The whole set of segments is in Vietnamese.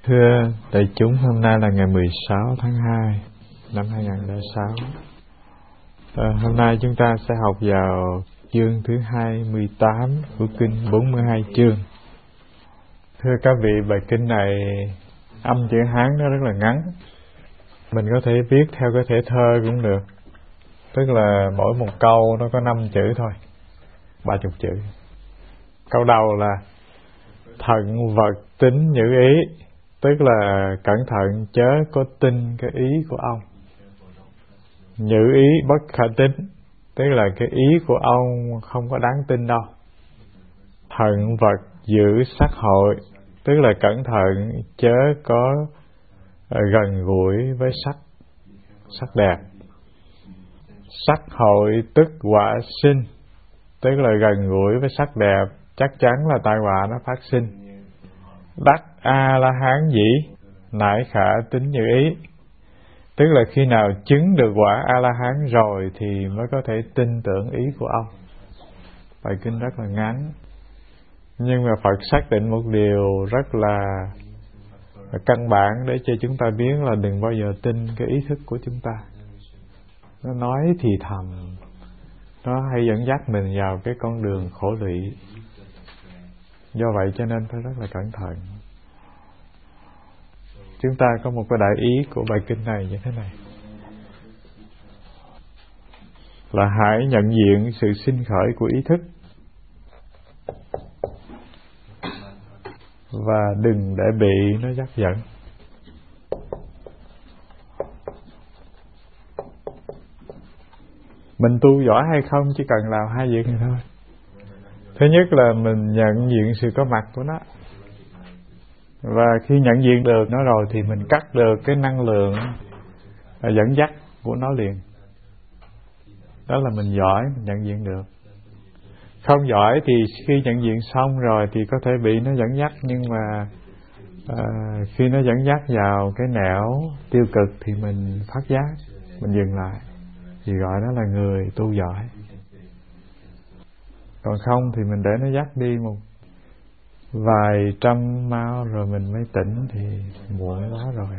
Thưa đại chúng, hôm nay là ngày 16 tháng 2 năm 2006. Hôm nay chúng ta sẽ học vào chương thứ 28 của kinh 42 chương. Thưa các vị, bài kinh này âm chữ Hán nó rất là ngắn. Mình có thể viết theo cái thể thơ cũng được. Tức là mỗi một câu nó có 5 chữ thôi, 30 chữ. Câu đầu là thận vật tín nhữ ý, tức là cẩn thận chớ có tin cái ý của ông. Nhữ ý bất khả tín, tức là cái ý của ông không có đáng tin đâu. Thận vật giữ sắc hội, tức là cẩn thận chớ có gần gũi với sắc đẹp. Sắc hội tức họa sinh, tức là gần gũi với sắc đẹp chắc chắn là tai họa nó phát sinh. Đắc A La Hán dĩ, nải khả tín như ý, tức là khi nào chứng được quả A La Hán rồi thì mới có thể tin tưởng ý của ông. Bài kinh rất là ngắn, nhưng mà Phật xác định một điều rất là căn bản để cho chúng ta biết là đừng bao giờ tin cái ý thức của chúng ta. Nó nói thì thầm, nó hay dẫn dắt mình vào cái con đường khổ lụy. Do vậy cho nên phải rất là cẩn thận. Chúng ta có một cái đại ý của bài kinh này như thế này, là hãy nhận diện sự sinh khởi của ý thức và đừng để bị nó dắt dẫn. Mình tu giỏi hay không chỉ cần làm hai việc này thôi. Thứ nhất là mình nhận diện sự có mặt của nó, và khi nhận diện được nó rồi thì mình cắt được cái năng lượng dẫn dắt của nó liền. Đó là mình giỏi, mình nhận diện được. Không giỏi thì khi nhận diện xong rồi thì có thể bị nó dẫn dắt, nhưng mà khi nó dẫn dắt vào cái nẻo tiêu cực thì mình phát giác, mình dừng lại, thì gọi đó là người tu giỏi. Còn không thì mình để nó dắt đi một vài trăm mao rồi mình mới tỉnh thì muộn quá rồi.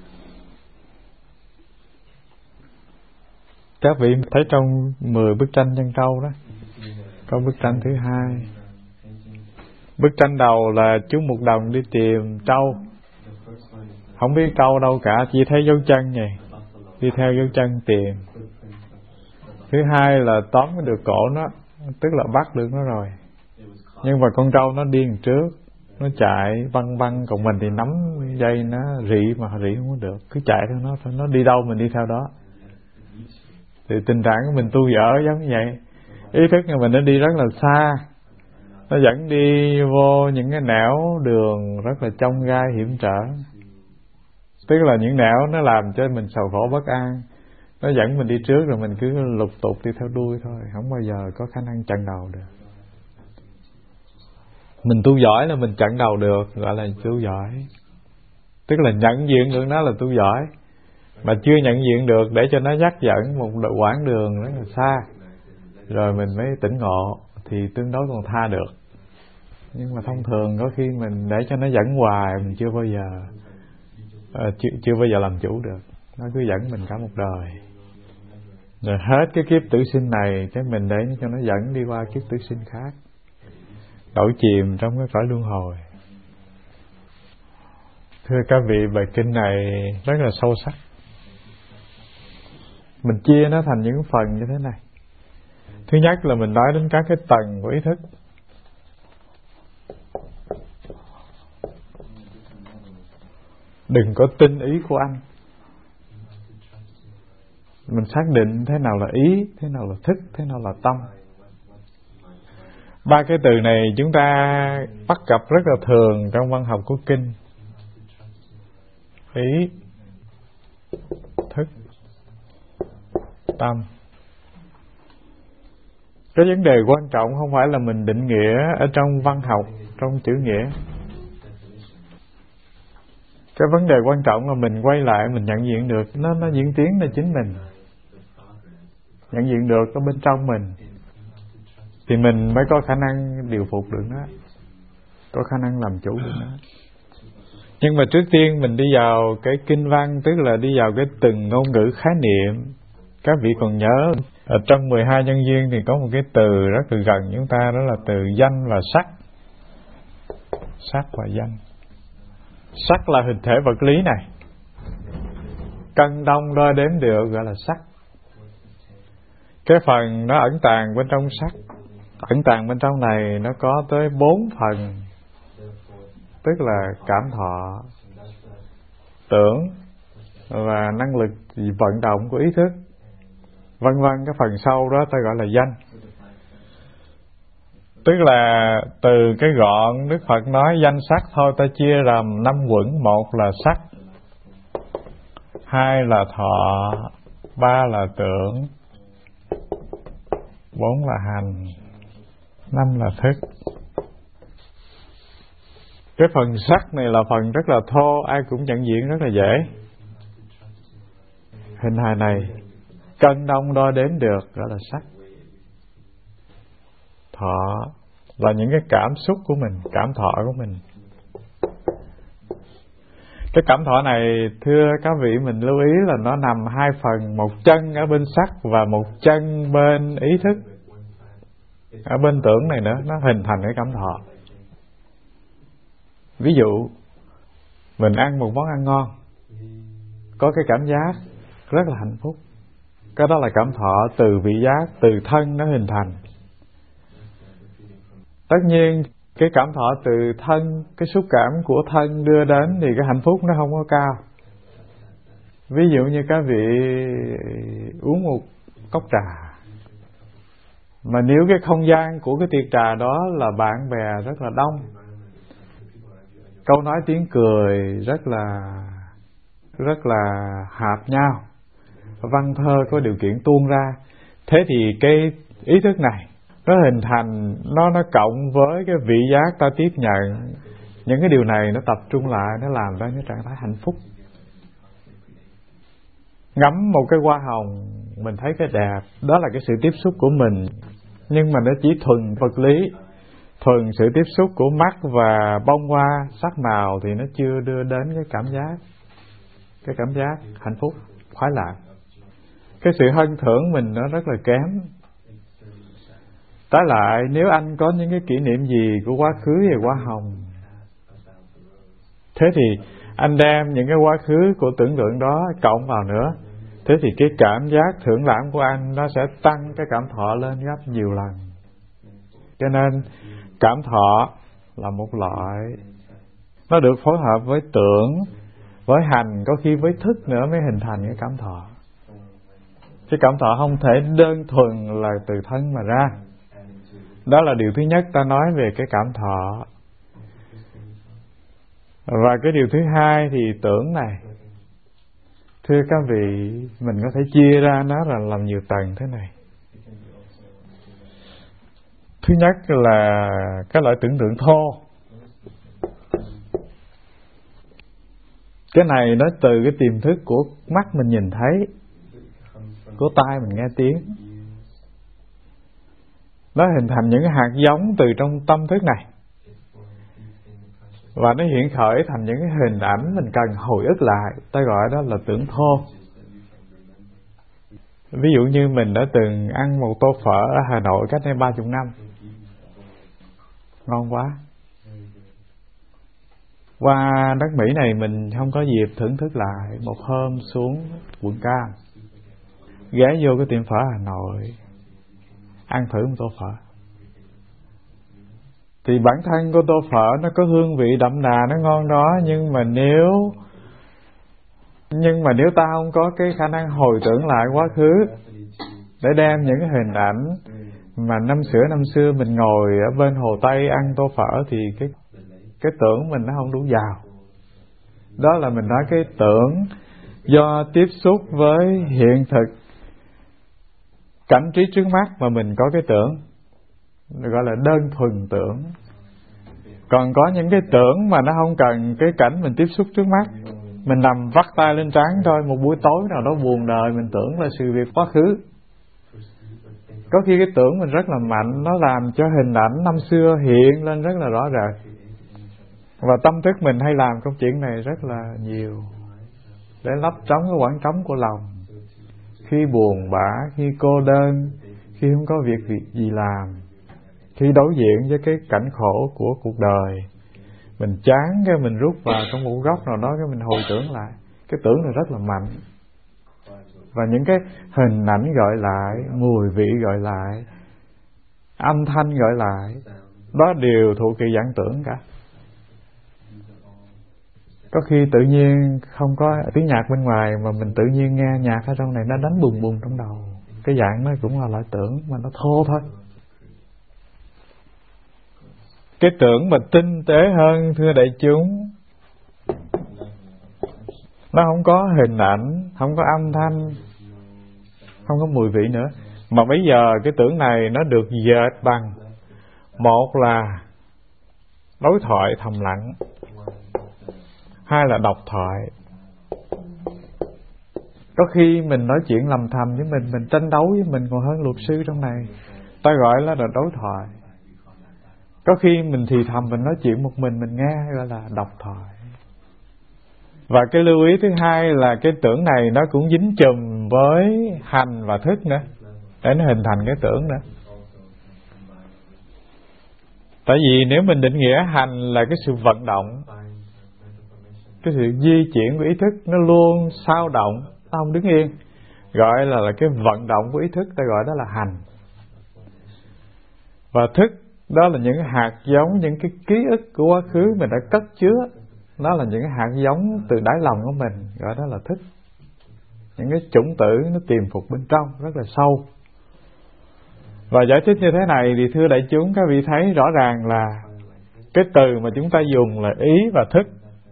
Các vị thấy trong 10 bức tranh chân trâu đó, có bức tranh thứ 2. Bức tranh đầu là chú Mục Đồng đi tìm trâu, không biết trâu đâu cả, chỉ thấy dấu chân vậy, đi theo dấu chân tìm. Thứ hai là tóm được cổ nó, tức là bắt được nó rồi. Nhưng mà con trâu nó đi trước, nó chạy văng văng, còn mình thì nắm dây nó rỉ mà rỉ không có được, cứ chạy theo nó đi đâu mình đi theo đó. Thì tình trạng của mình tu dở giống như vậy. Ý thức của mình nó đi rất là xa, nó dẫn đi vô những cái nẻo đường rất là chông gai hiểm trở. Tức là những nẻo nó làm cho mình sầu khổ bất an, nó dẫn mình đi trước rồi mình cứ lục tục đi theo đuôi thôi, không bao giờ có khả năng chặn đầu được. Mình tu giỏi là mình chặn đầu được, gọi là tu giỏi. Tức là nhận diện được nó là tu giỏi, mà chưa nhận diện được để cho nó dắt dẫn một quãng đường rất là xa, rồi mình mới tỉnh ngộ thì tương đối còn tha được. Nhưng mà thông thường có khi mình để cho nó dẫn hoài, mình chưa bao giờ làm chủ được. Nó cứ dẫn mình cả một đời. Rồi hết cái kiếp tử sinh này, cái mình để cho nó dẫn đi qua kiếp tử sinh khác, đổ chìm trong cái cõi luân hồi. Thưa các vị, bài kinh này rất là sâu sắc. Mình chia nó thành những phần như thế này. Thứ nhất là mình nói đến các cái tầng của ý thức. Đừng có tin ý của anh. Mình xác định thế nào là ý, thế nào là thức, thế nào là tâm. 3 cái từ này chúng ta bắt gặp rất là thường trong văn học của kinh. Ý, thức, tâm. Cái vấn đề quan trọng không phải là mình định nghĩa ở trong văn học, trong chữ nghĩa. Cái vấn đề quan trọng là mình quay lại, mình nhận diện được nó diễn tiến là chính mình. Nhận diện được ở bên trong mình thì mình mới có khả năng điều phục được nó, có khả năng làm chủ được nó. Nhưng mà trước tiên mình đi vào cái kinh văn, tức là đi vào cái từng ngôn ngữ khái niệm. Các vị còn nhớ ở trong 12 nhân duyên thì có một cái từ rất là gần chúng ta, đó là từ danh và sắc. Sắc và danh. Sắc là hình thể vật lý này, cân đong đo đếm được, gọi là sắc. Cái phần nó ẩn tàng bên trong sắc, ẩn tàng bên trong này nó có tới 4 phần, tức là cảm thọ, tưởng và năng lực vận động của ý thức, vân vân. Cái phần sau đó ta gọi là danh. Tức là từ cái gọn Đức Phật nói danh sắc thôi, ta chia làm 5 quẩn. 1 là sắc, 2 là thọ, 3 là tưởng, 4 là hành, 5 là thức. Cái phần sắc này là phần rất là thô, ai cũng nhận diện rất là dễ. Hình hài này cân đong đo đếm được, gọi là sắc. Thọ là những cái cảm xúc của mình, cảm thọ của mình. Cái cảm thọ này, thưa các vị, mình lưu ý là nó nằm 2 phần, một chân ở bên sắc và một chân bên ý thức. Ở bên tưởng này nữa, nó hình thành cái cảm thọ. Ví dụ mình ăn một món ăn ngon, có cái cảm giác rất là hạnh phúc. Cái đó là cảm thọ từ vị giác, từ thân nó hình thành. Tất nhiên cái cảm thọ từ thân, cái xúc cảm của thân đưa đến thì cái hạnh phúc nó không có cao. Ví dụ như các vị uống một cốc trà, mà nếu cái không gian của cái tiệc trà đó là bạn bè rất là đông, câu nói tiếng cười rất là hợp nhau, văn thơ có điều kiện tuôn ra, thế thì cái ý thức này nó hình thành, nó cộng với cái vị giác ta tiếp nhận, những cái điều này nó tập trung lại, nó làm ra cái trạng thái hạnh phúc. Ngắm một cái hoa hồng, mình thấy cái đẹp, đó là cái sự tiếp xúc của mình, nhưng mà nó chỉ thuần vật lý, thuần sự tiếp xúc của mắt và bông hoa, sắc màu thì nó chưa đưa đến cái cảm giác hạnh phúc, khoái lạc. Cái sự hân thưởng mình nó rất là kém. Trái lại, nếu anh có những cái kỷ niệm gì của quá khứ về hoa hồng, thế thì anh đem những cái quá khứ của tưởng tượng đó cộng vào nữa, thế thì cái cảm giác thưởng lãm của anh nó sẽ tăng cái cảm thọ lên gấp nhiều lần. Cho nên cảm thọ là một loại, nó được phối hợp với tưởng, với hành, có khi với thức nữa mới hình thành cái cảm thọ. Cái cảm thọ không thể đơn thuần là từ thân mà ra. Đó là điều thứ nhất ta nói về cái cảm thọ. Và cái điều thứ hai thì tưởng này. Thưa các vị, mình có thể chia ra nó là làm nhiều tầng thế này. Thứ nhất là cái loại tưởng tượng thô. Cái này nó từ cái tiềm thức của mắt mình nhìn thấy, của tai mình nghe tiếng. Nó hình thành những cái hạt giống từ trong tâm thức này, và nó hiện khởi thành những cái hình ảnh mình cần hồi ức lại. Ta gọi đó là tưởng thô. Ví dụ như mình đã từng ăn một tô phở ở Hà Nội cách đây 30 năm, ngon quá. Qua đất Mỹ này mình không có dịp thưởng thức lại. Một hôm xuống quận Cam, ghé vô cái tiệm phở Hà Nội, ăn thử một tô phở. Thì bản thân của tô phở nó có hương vị đậm đà, nó ngon đó, nhưng mà nếu ta không có cái khả năng hồi tưởng lại quá khứ để đem những cái hình ảnh mà năm xưa mình ngồi ở bên Hồ Tây ăn tô phở, thì cái tưởng mình nó không đủ giàu. Đó là mình nói cái tưởng do tiếp xúc với hiện thực, cảnh trí trước mắt mà mình có cái tưởng, gọi là đơn thuần tưởng. Còn có những cái tưởng mà nó không cần cái cảnh mình tiếp xúc trước mắt, mình nằm vắt tay lên trán thôi, một buổi tối nào đó buồn đời mình tưởng là sự việc quá khứ. Có khi cái tưởng mình rất là mạnh, nó làm cho hình ảnh năm xưa hiện lên rất là rõ rệt. Và tâm thức mình hay làm công chuyện này rất là nhiều, để lấp trống cái khoảng trống của lòng. Khi buồn bã, khi cô đơn, khi không có việc gì làm, khi đối diện với cái cảnh khổ của cuộc đời, mình chán cái mình rút vào trong một góc nào đó, cái mình hồi tưởng lại. Cái tưởng này rất là mạnh. Và những cái hình ảnh gọi lại, mùi vị gọi lại, âm thanh gọi lại, đó đều thuộc kỳ dạng tưởng cả. Có khi tự nhiên không có tiếng nhạc bên ngoài mà mình tự nhiên nghe nhạc ở trong này nó đánh bùng bùng trong đầu. Cái dạng nó cũng là loại tưởng mà nó thô thôi. Cái tưởng mà tinh tế hơn thưa đại chúng, nó không có hình ảnh, không có âm thanh, không có mùi vị nữa. Mà bây giờ cái tưởng này nó được dệt bằng, một là đối thoại thầm lặng, hai là độc thoại. Có khi mình nói chuyện lầm thầm với mình tranh đấu với mình còn hơn luật sư trong này, ta gọi là đối thoại. Có khi mình thì thầm, mình nói chuyện một mình nghe, gọi là độc thoại. Và cái lưu ý thứ hai là cái tưởng này nó cũng dính chùm với hành và thức nữa, để nó hình thành cái tưởng nữa. Tại vì nếu mình định nghĩa hành là cái sự vận động, cái sự di chuyển của ý thức, nó luôn xao động, nó không đứng yên, gọi là cái vận động của ý thức, ta gọi đó là hành. Và thức đó là những hạt giống, những cái ký ức của quá khứ mình đã cất chứa. Nó là những cái hạt giống từ đáy lòng của mình, gọi đó là thức. Những cái chủng tử nó tiềm phục bên trong rất là sâu. Và giải thích như thế này thì thưa đại chúng, các vị thấy rõ ràng là cái từ mà chúng ta dùng là ý và thức.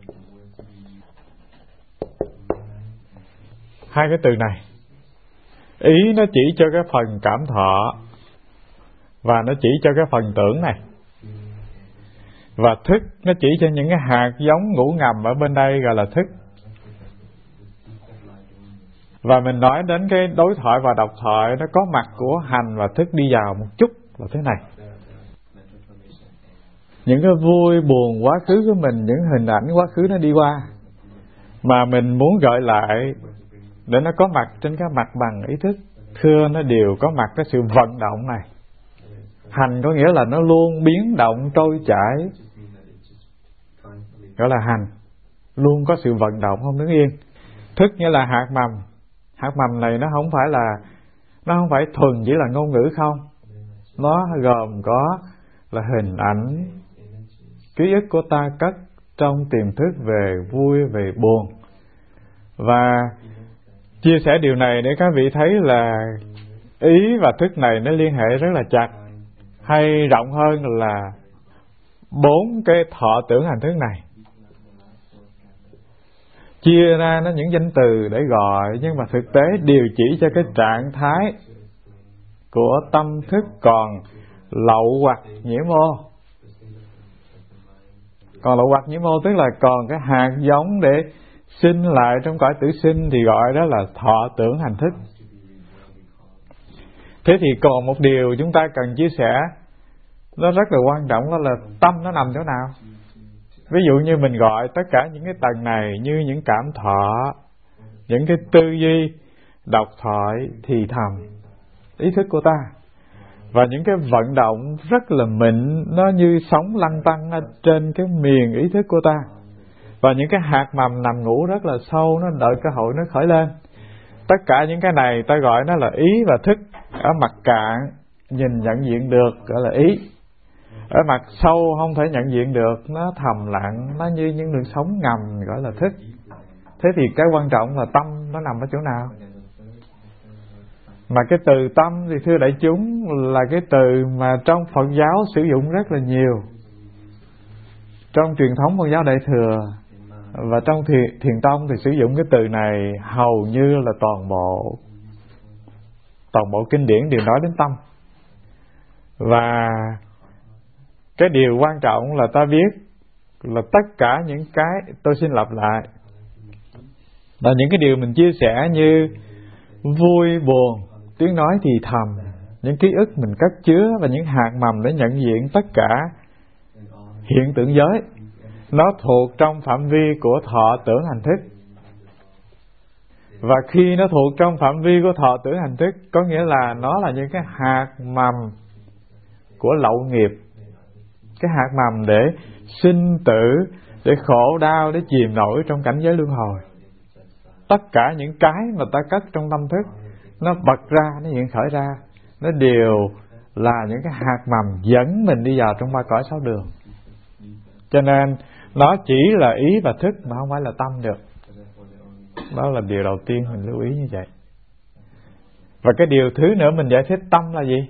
Hai cái từ này, ý nó chỉ cho cái phần cảm thọ và nó chỉ cho cái phần tưởng này, và thức nó chỉ cho những cái hạt giống ngủ ngầm ở bên đây, gọi là thức. Và mình nói đến cái đối thoại và độc thoại, nó có mặt của hành và thức đi vào một chút là thế này. Những cái vui buồn quá khứ của mình, những hình ảnh quá khứ nó đi qua, mà mình muốn gợi lại để nó có mặt trên cái mặt bằng ý thức, thưa nó đều có mặt cái sự vận động này. Hành có nghĩa là nó luôn biến động trôi chảy, gọi là hành, luôn có sự vận động, không đứng yên. Thức nghĩa là hạt mầm. Hạt mầm này nó không phải thuần chỉ là ngôn ngữ không, nó gồm có là hình ảnh, ký ức của ta cất trong tiềm thức về vui, về buồn. Và chia sẻ điều này để các vị thấy là ý và thức này nó liên hệ rất là chặt, hay rộng hơn là 4 cái thọ tưởng hành thức này. Chia ra nó những danh từ để gọi, nhưng mà thực tế đều chỉ cho cái trạng thái của tâm thức còn lậu hoặc nhiễm ô. Còn lậu hoặc nhiễm ô tức là còn cái hạt giống để sinh lại trong cõi tử sinh, thì gọi đó là thọ tưởng hành thức. Thế thì còn một điều chúng ta cần chia sẻ, nó rất là quan trọng, đó là tâm nó nằm chỗ nào. Ví dụ như mình gọi tất cả những cái tầng này như những cảm thọ, những cái tư duy, độc thoại, thì thầm, ý thức của ta. Và những cái vận động rất là mịn, nó như sóng lăn tăn ở trên cái miền ý thức của ta. Và những cái hạt mầm nằm ngủ rất là sâu, nó đợi cơ hội nó khởi lên. Tất cả những cái này ta gọi nó là ý và thức. Ở mặt cạn nhìn nhận diện được gọi là ý, ở mặt sâu không thể nhận diện được, nó thầm lặng, nó như những đường sống ngầm gọi là thức. Thế thì cái quan trọng là tâm nó nằm ở chỗ nào? Mà cái từ tâm thì thưa đại chúng là cái từ mà trong Phật giáo sử dụng rất là nhiều. Trong truyền thống Phật giáo Đại Thừa và trong Thiền Tông thì sử dụng cái từ này hầu như là toàn bộ kinh điển đều nói đến tâm. Và cái điều quan trọng là ta biết là tất cả những cái, tôi xin lặp lại, là những cái điều mình chia sẻ như vui, buồn, tiếng nói thì thầm, những ký ức mình cất chứa và những hạt mầm để nhận diện tất cả hiện tượng giới, nó thuộc trong phạm vi của thọ tưởng hành thức. Và khi nó thuộc trong phạm vi của thọ tưởng hành thức, có nghĩa là nó là những cái hạt mầm của lậu nghiệp, cái hạt mầm để sinh tử, để khổ đau, để chìm nổi trong cảnh giới luân hồi. Tất cả những cái mà ta cất trong tâm thức, nó bật ra, nó hiện khởi ra, nó đều là những cái hạt mầm dẫn mình đi vào trong ba cõi sáu đường. Cho nên nó chỉ là ý và thức mà không phải là tâm được. Đó là điều đầu tiên mình lưu ý như vậy. Và cái điều thứ nữa mình giải thích tâm là gì?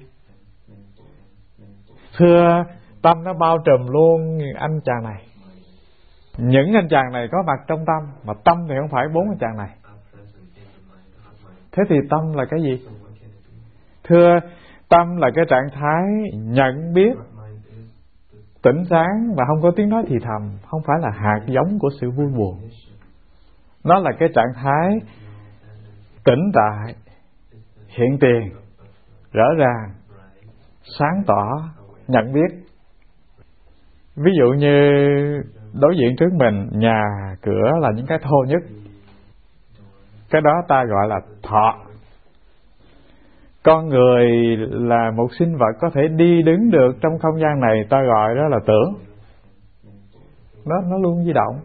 Thưa, tâm nó bao trùm luôn anh chàng này. Những anh chàng này có mặt trong tâm, mà tâm thì không phải bốn anh chàng này. Thế thì tâm là cái gì? Thưa, tâm là cái trạng thái nhận biết, tỉnh sáng và không có tiếng nói thì thầm, không phải là hạt giống của sự vui buồn. Nó là cái trạng thái tỉnh tại, hiện tiền, rõ ràng, sáng tỏ, nhận biết. Ví dụ như đối diện trước mình, nhà, cửa là những cái thô nhất. Cái đó ta gọi là thọ. Con người là một sinh vật có thể đi đứng được trong không gian này, ta gọi đó là tưởng. Nó luôn di động.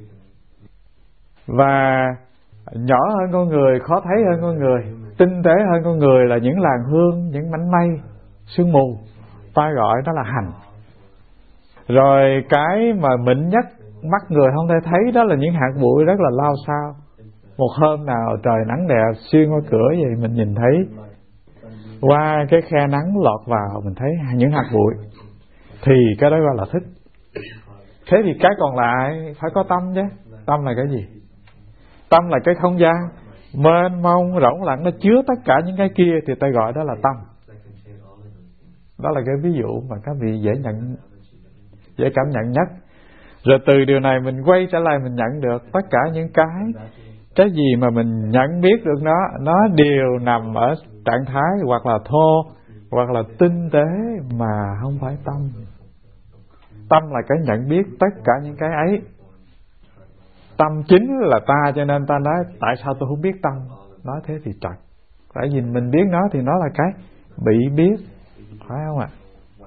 Và nhỏ hơn con người, khó thấy hơn con người, tinh tế hơn con người là những làn hương, những mảnh mây, sương mù, ta gọi đó là hành. Rồi cái mà mịn nhất mắt người không thể thấy đó là những hạt bụi rất là lao xao. Một hôm nào trời nắng đẹp xuyên qua cửa vậy mình nhìn thấy qua cái khe nắng lọt vào, mình thấy những hạt bụi, thì cái đó gọi là thức. Thế thì cái còn lại phải có tâm chứ. Tâm là cái gì? Tâm là cái không gian mênh mông rỗng lặng, nó chứa tất cả những cái kia, thì ta gọi đó là tâm. Đó là cái ví dụ mà các vị dễ cảm nhận nhất. Rồi từ điều này mình quay trở lại mình nhận được tất cả những cái gì mà mình nhận biết được nó đều nằm ở trạng thái hoặc là thô hoặc là tinh tế mà không phải tâm. Tâm là cái nhận biết tất cả những cái ấy. Tâm chính là ta, cho nên ta nói tại sao tôi không biết tâm. Nói thế thì trật. Tại vì mình biết nó thì nó là cái bị biết, phải không ạ?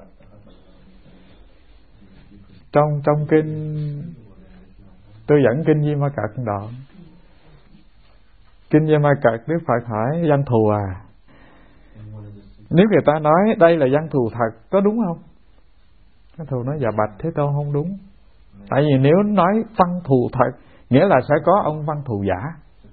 Trong kinh tôi dẫn kinh Di Ma Cật đoạn. Kinh Di Ma Cật Đức Phật hỏi văn thù à, nếu người ta nói đây là văn thù thật có đúng không? Văn thù nói dạ bạch Thế Tôn không đúng. Tại vì nếu nói văn thù thật nghĩa là sẽ có ông văn thù giả.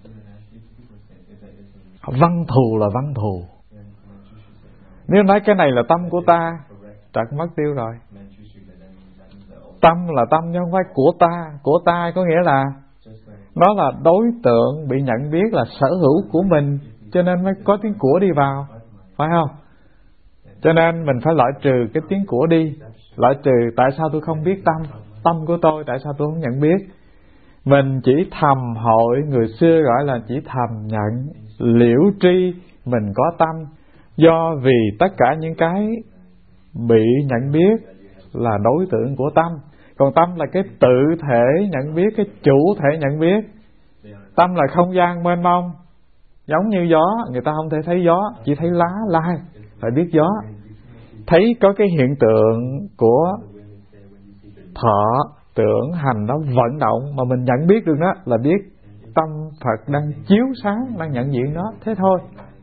Văn thù là văn thù. Nếu nói cái này là tâm của ta, trật mất tiêu rồi. Tâm là tâm chứ không phải của ta. Của ta có nghĩa là nó là đối tượng bị nhận biết, là sở hữu của mình, cho nên mới có tiếng của đi vào, phải không? Cho nên mình phải loại trừ cái tiếng của đi. Loại trừ tại sao tôi không biết tâm. Tâm của tôi tại sao tôi không nhận biết. Mình chỉ thầm hội, người xưa gọi là chỉ thầm nhận, liễu tri mình có tâm. Do vì tất cả những cái bị nhận biết là đối tượng của tâm. Còn tâm là cái tự thể nhận biết, cái chủ thể nhận biết. Tâm là không gian mênh mông, giống như gió, người ta không thể thấy gió, chỉ thấy lá lai, phải biết gió. Thấy có cái hiện tượng của thọ, tưởng, hành nó vận động mà mình nhận biết được đó, là biết tâm Phật đang chiếu sáng, đang nhận diện nó, thế thôi.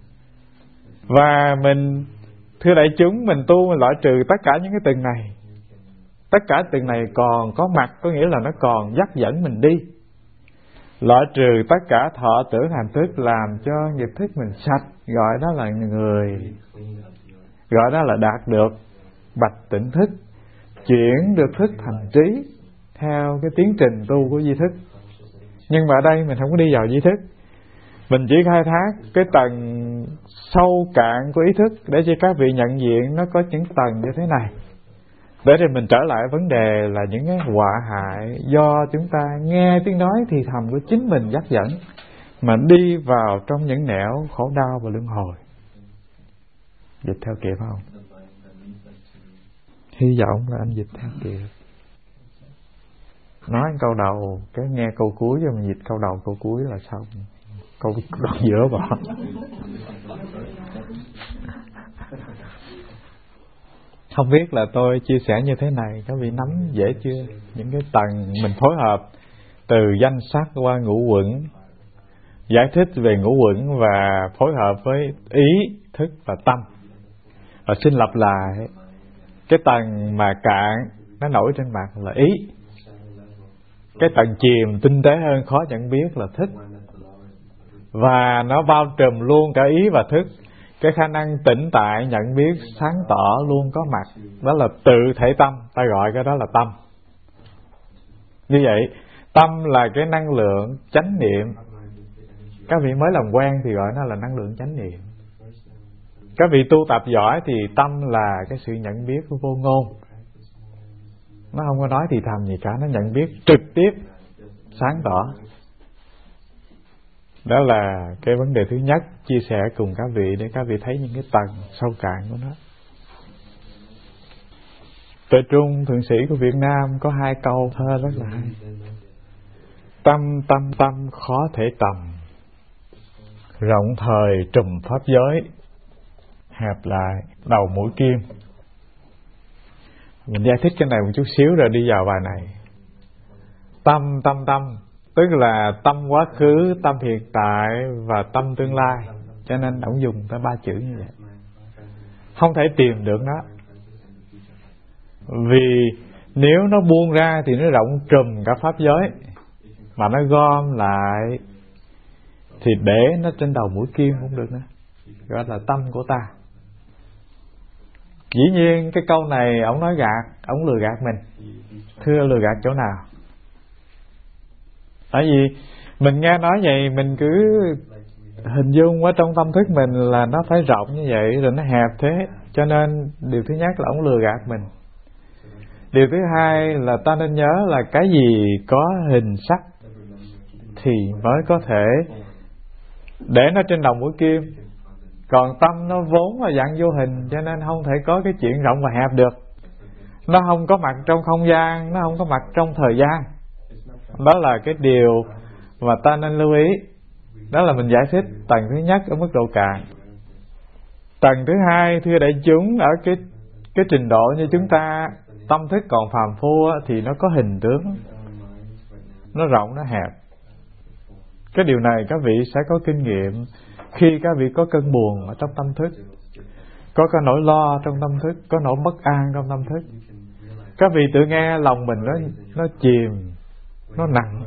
Và mình, thưa đại chúng, mình tu mình loại trừ tất cả những cái từng này. Tất cả từng này còn có mặt, có nghĩa là nó còn dắt dẫn mình đi. Loại trừ tất cả thọ tưởng hành thức, làm cho nghiệp thức mình sạch, gọi đó là người, gọi đó là đạt được bạch tịnh thức, chuyển được thức thành trí theo cái tiến trình tu của di thức. Nhưng mà ở đây mình không có đi vào di thức, mình chỉ khai thác cái tầng sâu cạn của ý thức để cho các vị nhận diện nó có những tầng như thế này. Để rồi mình trở lại vấn đề là những cái họa hại do chúng ta nghe tiếng nói thì thầm của chính mình dắt dẫn, mà đi vào trong những nẻo khổ đau và luân hồi. Dịch theo kịp không? Hy vọng là anh dịch theo kịp. Nói câu đầu, cái nghe câu cuối rồi mình dịch câu đầu câu cuối là xong. Câu đoạn giữa bỏ. Không biết là tôi chia sẻ như thế này các vị nắm dễ chưa? Những cái tầng mình phối hợp từ danh sắc qua ngũ uẩn, giải thích về ngũ uẩn và phối hợp với ý, thức và tâm. Và xin lặp lại, cái tầng mà cạn nó nổi trên mặt là ý, cái tầng chìm tinh tế hơn khó nhận biết là thức, và nó bao trùm luôn cả ý và thức. Cái khả năng tĩnh tại nhận biết sáng tỏ luôn có mặt, đó là tự thể tâm, ta gọi cái đó là tâm. Như vậy tâm là cái năng lượng chánh niệm. Các vị mới làm quen thì gọi nó là năng lượng chánh niệm. Các vị tu tập giỏi thì tâm là cái sự nhận biết của vô ngôn. Nó không có nói thì thầm gì cả, nó nhận biết trực tiếp, sáng tỏ. Đó là cái vấn đề thứ nhất, chia sẻ cùng các vị để các vị thấy những cái tầng sâu cạn của nó. Tuệ Trung thượng sĩ của Việt Nam có 2 câu thơ rất là hay. Tâm tâm tâm khó thể tầm, rộng thời trùm pháp giới, hẹp lại đầu mũi kim. Mình giải thích cái này một chút xíu rồi đi vào bài này. Tâm tâm tâm tức là tâm quá khứ, tâm hiện tại và tâm tương lai. Cho nên ông dùng tới 3 chữ như vậy. Không thể tìm được nó. Vì nếu nó buông ra thì nó rộng trùm cả pháp giới, mà nó gom lại thì để nó trên đầu mũi kim cũng được nữa. Gọi là tâm của ta. Dĩ nhiên cái câu này ông nói gạt, ông lừa gạt mình. Thưa lừa gạt chỗ nào? Tại vì mình nghe nói vậy, mình cứ hình dung ở trong tâm thức mình là nó phải rộng như vậy, rồi nó hẹp thế. Cho nên điều thứ nhất là ông lừa gạt mình. Điều thứ hai là ta nên nhớ là cái gì có hình sắc thì mới có thể để nó trên đầu mũi kim. Còn tâm nó vốn là dạng vô hình, cho nên không thể có cái chuyện rộng và hẹp được. Nó không có mặt trong không gian, nó không có mặt trong thời gian. Đó là cái điều mà ta nên lưu ý. Đó là mình giải thích tầng thứ nhất ở mức độ cạn. Tầng thứ hai, thưa đại chúng, ở cái trình độ như chúng ta, tâm thức còn phàm phu thì nó có hình tướng, nó rộng, nó hẹp. Cái điều này các vị sẽ có kinh nghiệm khi các vị có cơn buồn ở trong tâm thức, có cái nỗi lo trong tâm thức, có nỗi bất an trong tâm thức. Các vị tự nghe lòng mình nó chìm, nó nặng.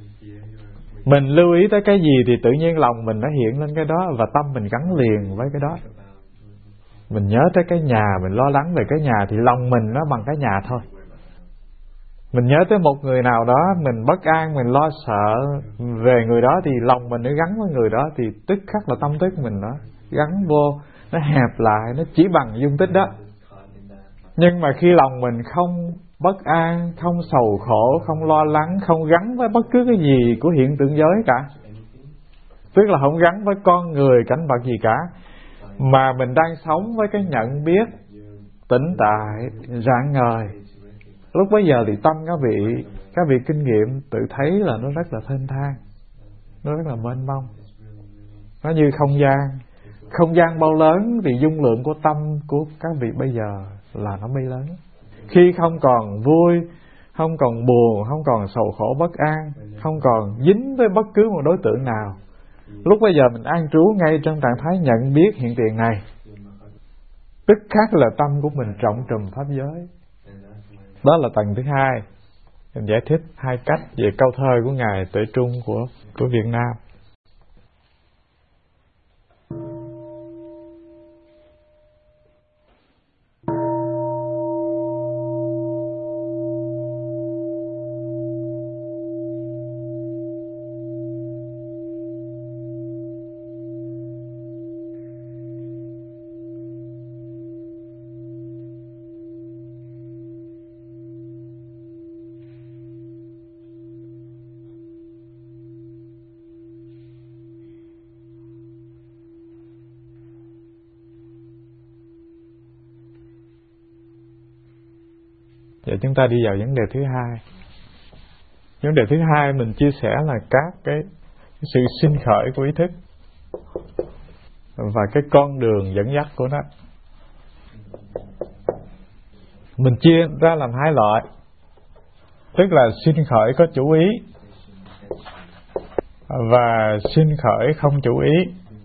Mình lưu ý tới cái gì thì tự nhiên lòng mình nó hiện lên cái đó, và tâm mình gắn liền với cái đó. Mình nhớ tới cái nhà, mình lo lắng về cái nhà thì lòng mình nó bằng cái nhà thôi. Mình nhớ tới một người nào đó, mình bất an, mình lo sợ về người đó thì lòng mình nó gắn với người đó, thì tức khắc là tâm thức mình nó gắn vô, nó hẹp lại, nó chỉ bằng dung tích đó. Nhưng mà khi lòng mình không bất an, không sầu khổ, không lo lắng, không gắn với bất cứ cái gì của hiện tượng giới cả, tức là không gắn với con người, cảnh vật gì cả, mà mình đang sống với cái nhận biết tĩnh tại, rạng ngời, lúc bấy giờ thì tâm các vị kinh nghiệm tự thấy là nó rất là thênh thang, nó rất là mênh mông. Nó như không gian bao lớn thì dung lượng của tâm của các vị bây giờ là nó mới lớn. Khi không còn vui, không còn buồn, không còn sầu khổ bất an, không còn dính với bất cứ một đối tượng nào, lúc bây giờ mình an trú ngay trong trạng thái nhận biết hiện tiền này, tức khắc là tâm của mình trọng trùm pháp giới. Đó là tầng thứ hai. Mình giải thích 2 cách về câu thơ của Ngài Tuệ Trung của Việt Nam. Giờ chúng ta đi vào vấn đề thứ hai. Vấn đề thứ hai mình chia sẻ là các cái sự sinh khởi của ý thức và cái con đường dẫn dắt của nó. Mình chia ra làm hai loại, tức là sinh khởi có chủ ý và sinh khởi không chủ ý.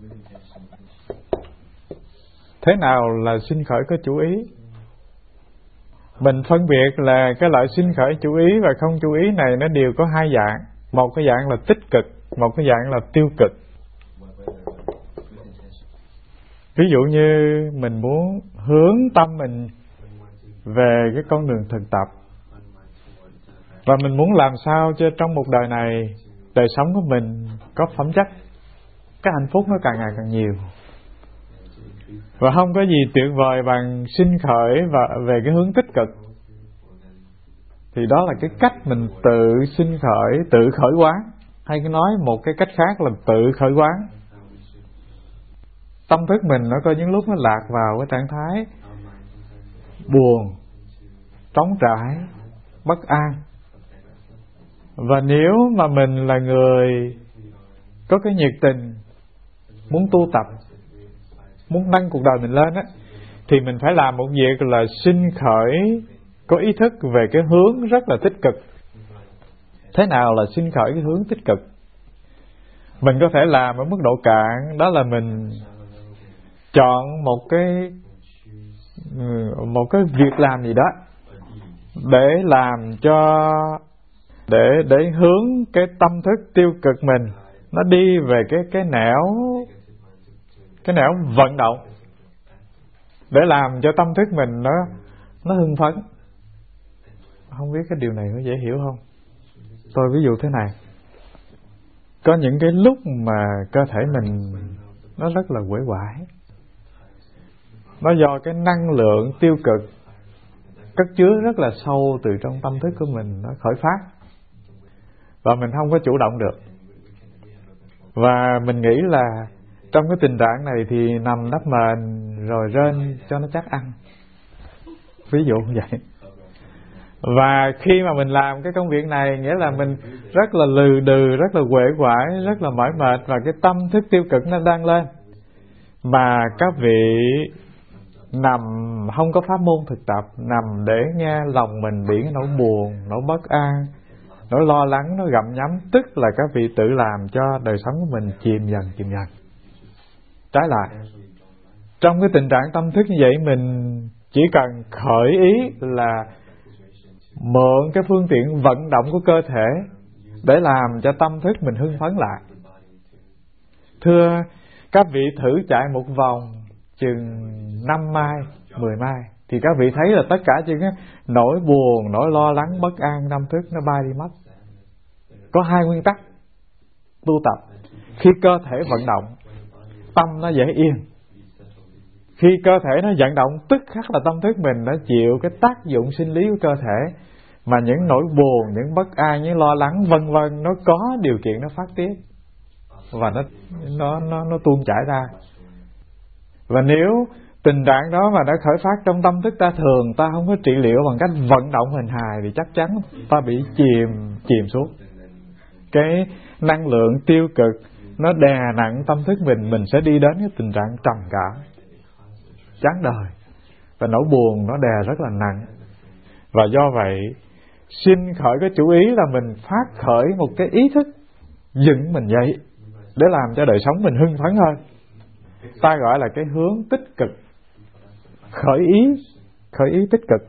Thế nào là sinh khởi có chủ ý? Mình phân biệt là cái loại sinh khởi chủ ý và không chủ ý này nó đều có hai dạng. Một cái dạng là tích cực, một cái dạng là tiêu cực. Ví dụ như mình muốn hướng tâm mình về cái con đường thực tập, và mình muốn làm sao cho trong một đời này, đời sống của mình có phẩm chất, cái hạnh phúc nó càng ngày càng nhiều. Và không có gì tuyệt vời bằng sinh khởi và về cái hướng tích cực. Thì đó là cái cách mình tự sinh khởi, tự khởi quán. Hay nói một cái cách khác là tự khởi quán. Tâm thức mình nó có những lúc nó lạc vào cái trạng thái buồn, trống trải, bất an. Và nếu mà mình là người có cái nhiệt tình, muốn tu tập, muốn nâng cuộc đời mình lên á, thì mình phải làm một việc là sinh khởi có ý thức về cái hướng rất là tích cực. Thế nào là sinh khởi cái hướng tích cực? Mình có thể làm ở mức độ cạn, đó là mình chọn một cái việc làm gì đó để làm cho để hướng cái tâm thức tiêu cực mình nó đi về cái nẻo vận động, để làm cho tâm thức mình nó hưng phấn. Không biết cái điều này có dễ hiểu không? Tôi ví dụ thế này. Có những cái lúc mà cơ thể mình nó rất là uể oải. Nó do cái năng lượng tiêu cực cất chứa rất là sâu từ trong tâm thức của mình nó khởi phát, và mình không có chủ động được. Và mình nghĩ là trong cái tình trạng này thì nằm đắp mền rồi rên cho nó chắc ăn, ví dụ như vậy. Và khi mà mình làm cái công việc này, nghĩa là mình rất là lừ đừ, rất là uể oải, rất là mỏi mệt, và cái tâm thức tiêu cực nó đang lên. Mà các vị nằm không có pháp môn thực tập, nằm để nghe lòng mình bị cái nỗi buồn, nỗi bất an, nỗi lo lắng nó gặm nhấm, tức là các vị tự làm cho đời sống của mình chìm dần. Trái lại, trong cái tình trạng tâm thức như vậy, mình chỉ cần khởi ý là mượn cái phương tiện vận động của cơ thể để làm cho tâm thức mình hưng phấn lại. Thưa các vị, thử chạy một vòng chừng 5 mai, 10 mai, thì các vị thấy là tất cả những cái nỗi buồn, nỗi lo lắng, bất an, tâm thức nó bay đi mất. Có hai nguyên tắc tu tập. Khi cơ thể vận động, tâm nó dễ yên. Khi cơ thể nó vận động, tức khắc là tâm thức mình nó chịu cái tác dụng sinh lý của cơ thể, mà những nỗi buồn, những bất an, những lo lắng vân vân nó có điều kiện nó phát tiết và nó tuôn chảy ra. Và nếu tình trạng đó mà đã khởi phát trong tâm thức ta, thường ta không có trị liệu bằng cách vận động hình hài thì chắc chắn ta bị chìm xuống. Cái năng lượng tiêu cực nó đè nặng tâm thức mình sẽ đi đến cái tình trạng trầm cảm, chán đời, và nỗi buồn nó đè rất là nặng. Và do vậy, sinh khởi cái chủ ý là mình phát khởi một cái ý thức dựng mình dậy để làm cho đời sống mình hưng phấn hơn. Ta gọi là cái hướng tích cực, khởi ý tích cực.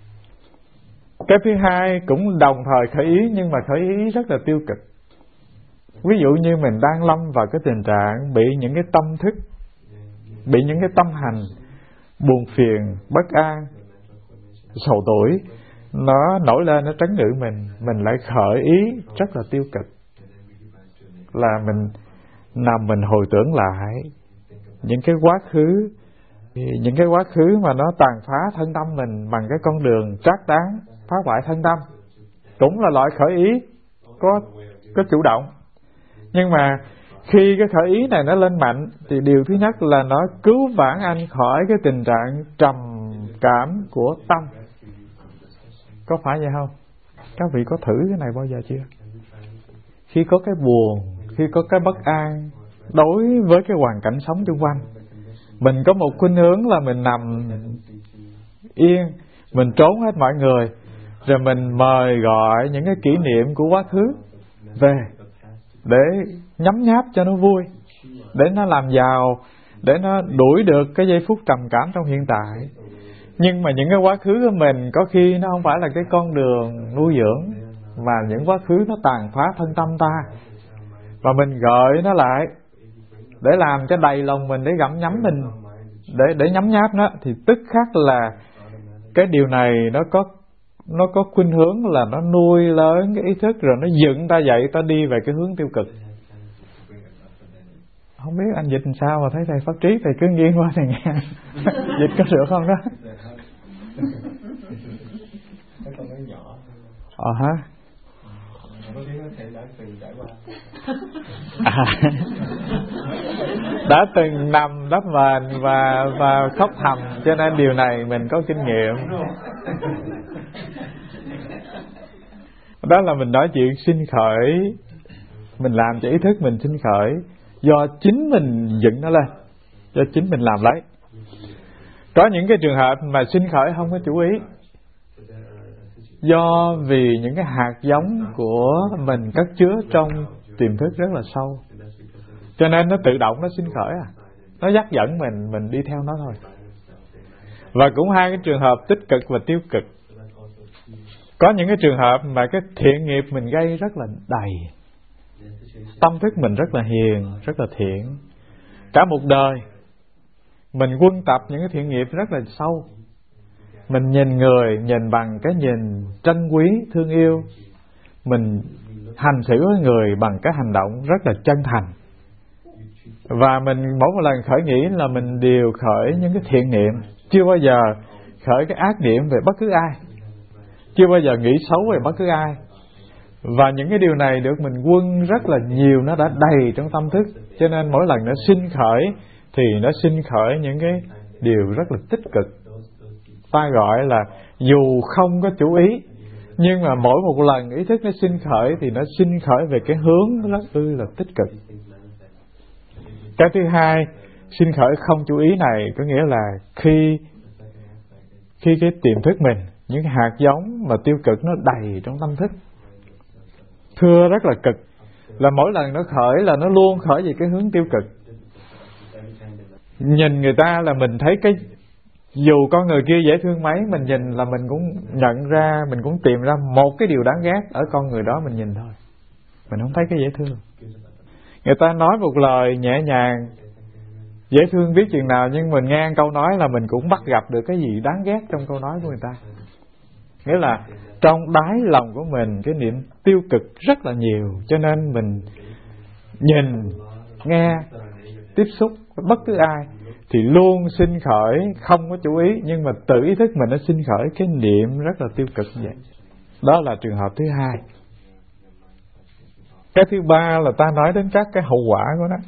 Cái thứ hai cũng đồng thời khởi ý, nhưng mà khởi ý rất là tiêu cực. Ví dụ như mình đang lâm vào cái tình trạng bị những cái tâm thức, bị những cái tâm hành buồn phiền, bất an, sầu tuổi nó nổi lên, nó trấn ngự mình lại khởi ý rất là tiêu cực. Là mình nằm mình hồi tưởng lại những cái quá khứ mà nó tàn phá thân tâm mình bằng cái con đường trác táng, phá hoại thân tâm, cũng là loại khởi ý có chủ động. Nhưng mà khi cái khởi ý này nó lên mạnh thì điều thứ nhất là nó cứu vãn anh khỏi cái tình trạng trầm cảm của tâm. Có phải vậy không? Các vị có thử cái này bao giờ chưa? Khi có cái buồn, khi có cái bất an đối với cái hoàn cảnh sống xung quanh, mình có một khuynh hướng là mình nằm yên, mình trốn hết mọi người, rồi mình mời gọi những cái kỷ niệm của quá khứ về để nhấm nháp cho nó vui, để nó làm giàu, để nó đuổi được cái giây phút trầm cảm trong hiện tại. Nhưng mà những cái quá khứ của mình có khi nó không phải là cái con đường nuôi dưỡng, mà những quá khứ nó tàn phá thân tâm ta, và mình gợi nó lại để làm cho đầy lòng mình, để gặm nhấm mình, để nhấm nháp nó, thì tức khắc là cái điều này nó có khuynh hướng là nó nuôi lớn cái ý thức, rồi nó dựng ta dậy, ta đi về cái hướng tiêu cực. Không biết anh dịch làm sao mà thấy thầy pháp trí, thầy cứ nghiêng qua thầy nghe. Dịch có được không đó? Hả? Đã từng nằm đắp mền và khóc thầm, cho nên điều này mình có kinh nghiệm. Đó là mình nói chuyện sinh khởi, mình làm cho ý thức mình sinh khởi, do chính mình dựng nó lên, do chính mình làm lấy. Có những cái trường hợp mà sinh khởi không có chú ý, do vì những cái hạt giống của mình cất chứa trong tiềm thức rất là sâu, cho nên nó tự động nó sinh khởi nó dắt dẫn mình đi theo nó thôi. Và cũng hai cái trường hợp tích cực và tiêu cực. Có những cái trường hợp mà cái thiện nghiệp mình gây rất là đầy, tâm thức mình rất là hiền, rất là thiện, cả một đời mình quân tập những cái thiện nghiệp rất là sâu. Mình nhìn người, nhìn bằng cái nhìn trân quý, thương yêu. Mình hành xử với người bằng cái hành động rất là chân thành. Và mình mỗi một lần khởi nghĩ là mình đều khởi những cái thiện niệm, chưa bao giờ khởi cái ác niệm về bất cứ ai, chưa bao giờ nghĩ xấu về bất cứ ai. Và những cái điều này được mình quân rất là nhiều, nó đã đầy trong tâm thức, cho nên mỗi lần nó sinh khởi thì nó sinh khởi những cái điều rất là tích cực. Ta gọi là dù không có chủ ý, nhưng mà mỗi một lần ý thức nó sinh khởi thì nó sinh khởi về cái hướng rất là tích cực. Cái thứ hai, sinh khởi không chú ý này có nghĩa là khi cái tiềm thức mình, những hạt giống mà tiêu cực nó đầy trong tâm thức, thưa rất là cực, là mỗi lần nó khởi là nó luôn khởi về cái hướng tiêu cực. Nhìn người ta là mình thấy cái, dù con người kia dễ thương mấy, mình nhìn là mình cũng nhận ra, mình cũng tìm ra một cái điều đáng ghét ở con người đó, mình nhìn thôi, mình không thấy cái dễ thương. Người ta nói một lời nhẹ nhàng, dễ thương biết chừng nào, nhưng mình nghe câu nói là mình cũng bắt gặp được cái gì đáng ghét trong câu nói của người ta. Nghĩa là trong đáy lòng của mình cái niệm tiêu cực rất là nhiều, cho nên mình nhìn, nghe, tiếp xúc với bất cứ ai thì luôn sinh khởi, không có chú ý, nhưng mà tự ý thức mình nó sinh khởi cái niệm rất là tiêu cực như vậy. Đó là trường hợp thứ hai. Cái thứ ba là ta nói đến các cái hậu quả của nó.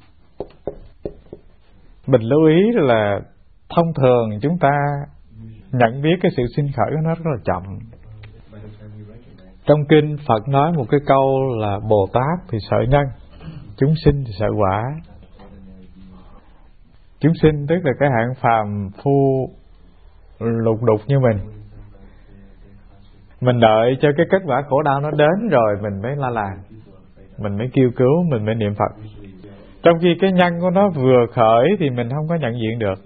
Mình lưu ý là thông thường chúng ta nhận biết cái sự sinh khởi của nó rất là chậm. Trong kinh Phật nói một cái câu là Bồ Tát thì sợ nhân, chúng sinh thì sợ quả. Chúng sinh tức là cái hạng phàm phu lục đục như mình. Mình đợi cho cái kết quả khổ đau nó đến rồi mình mới la làng, mình mới kêu cứu, mình mới niệm Phật. Trong khi cái nhân của nó vừa khởi thì mình không có nhận diện được.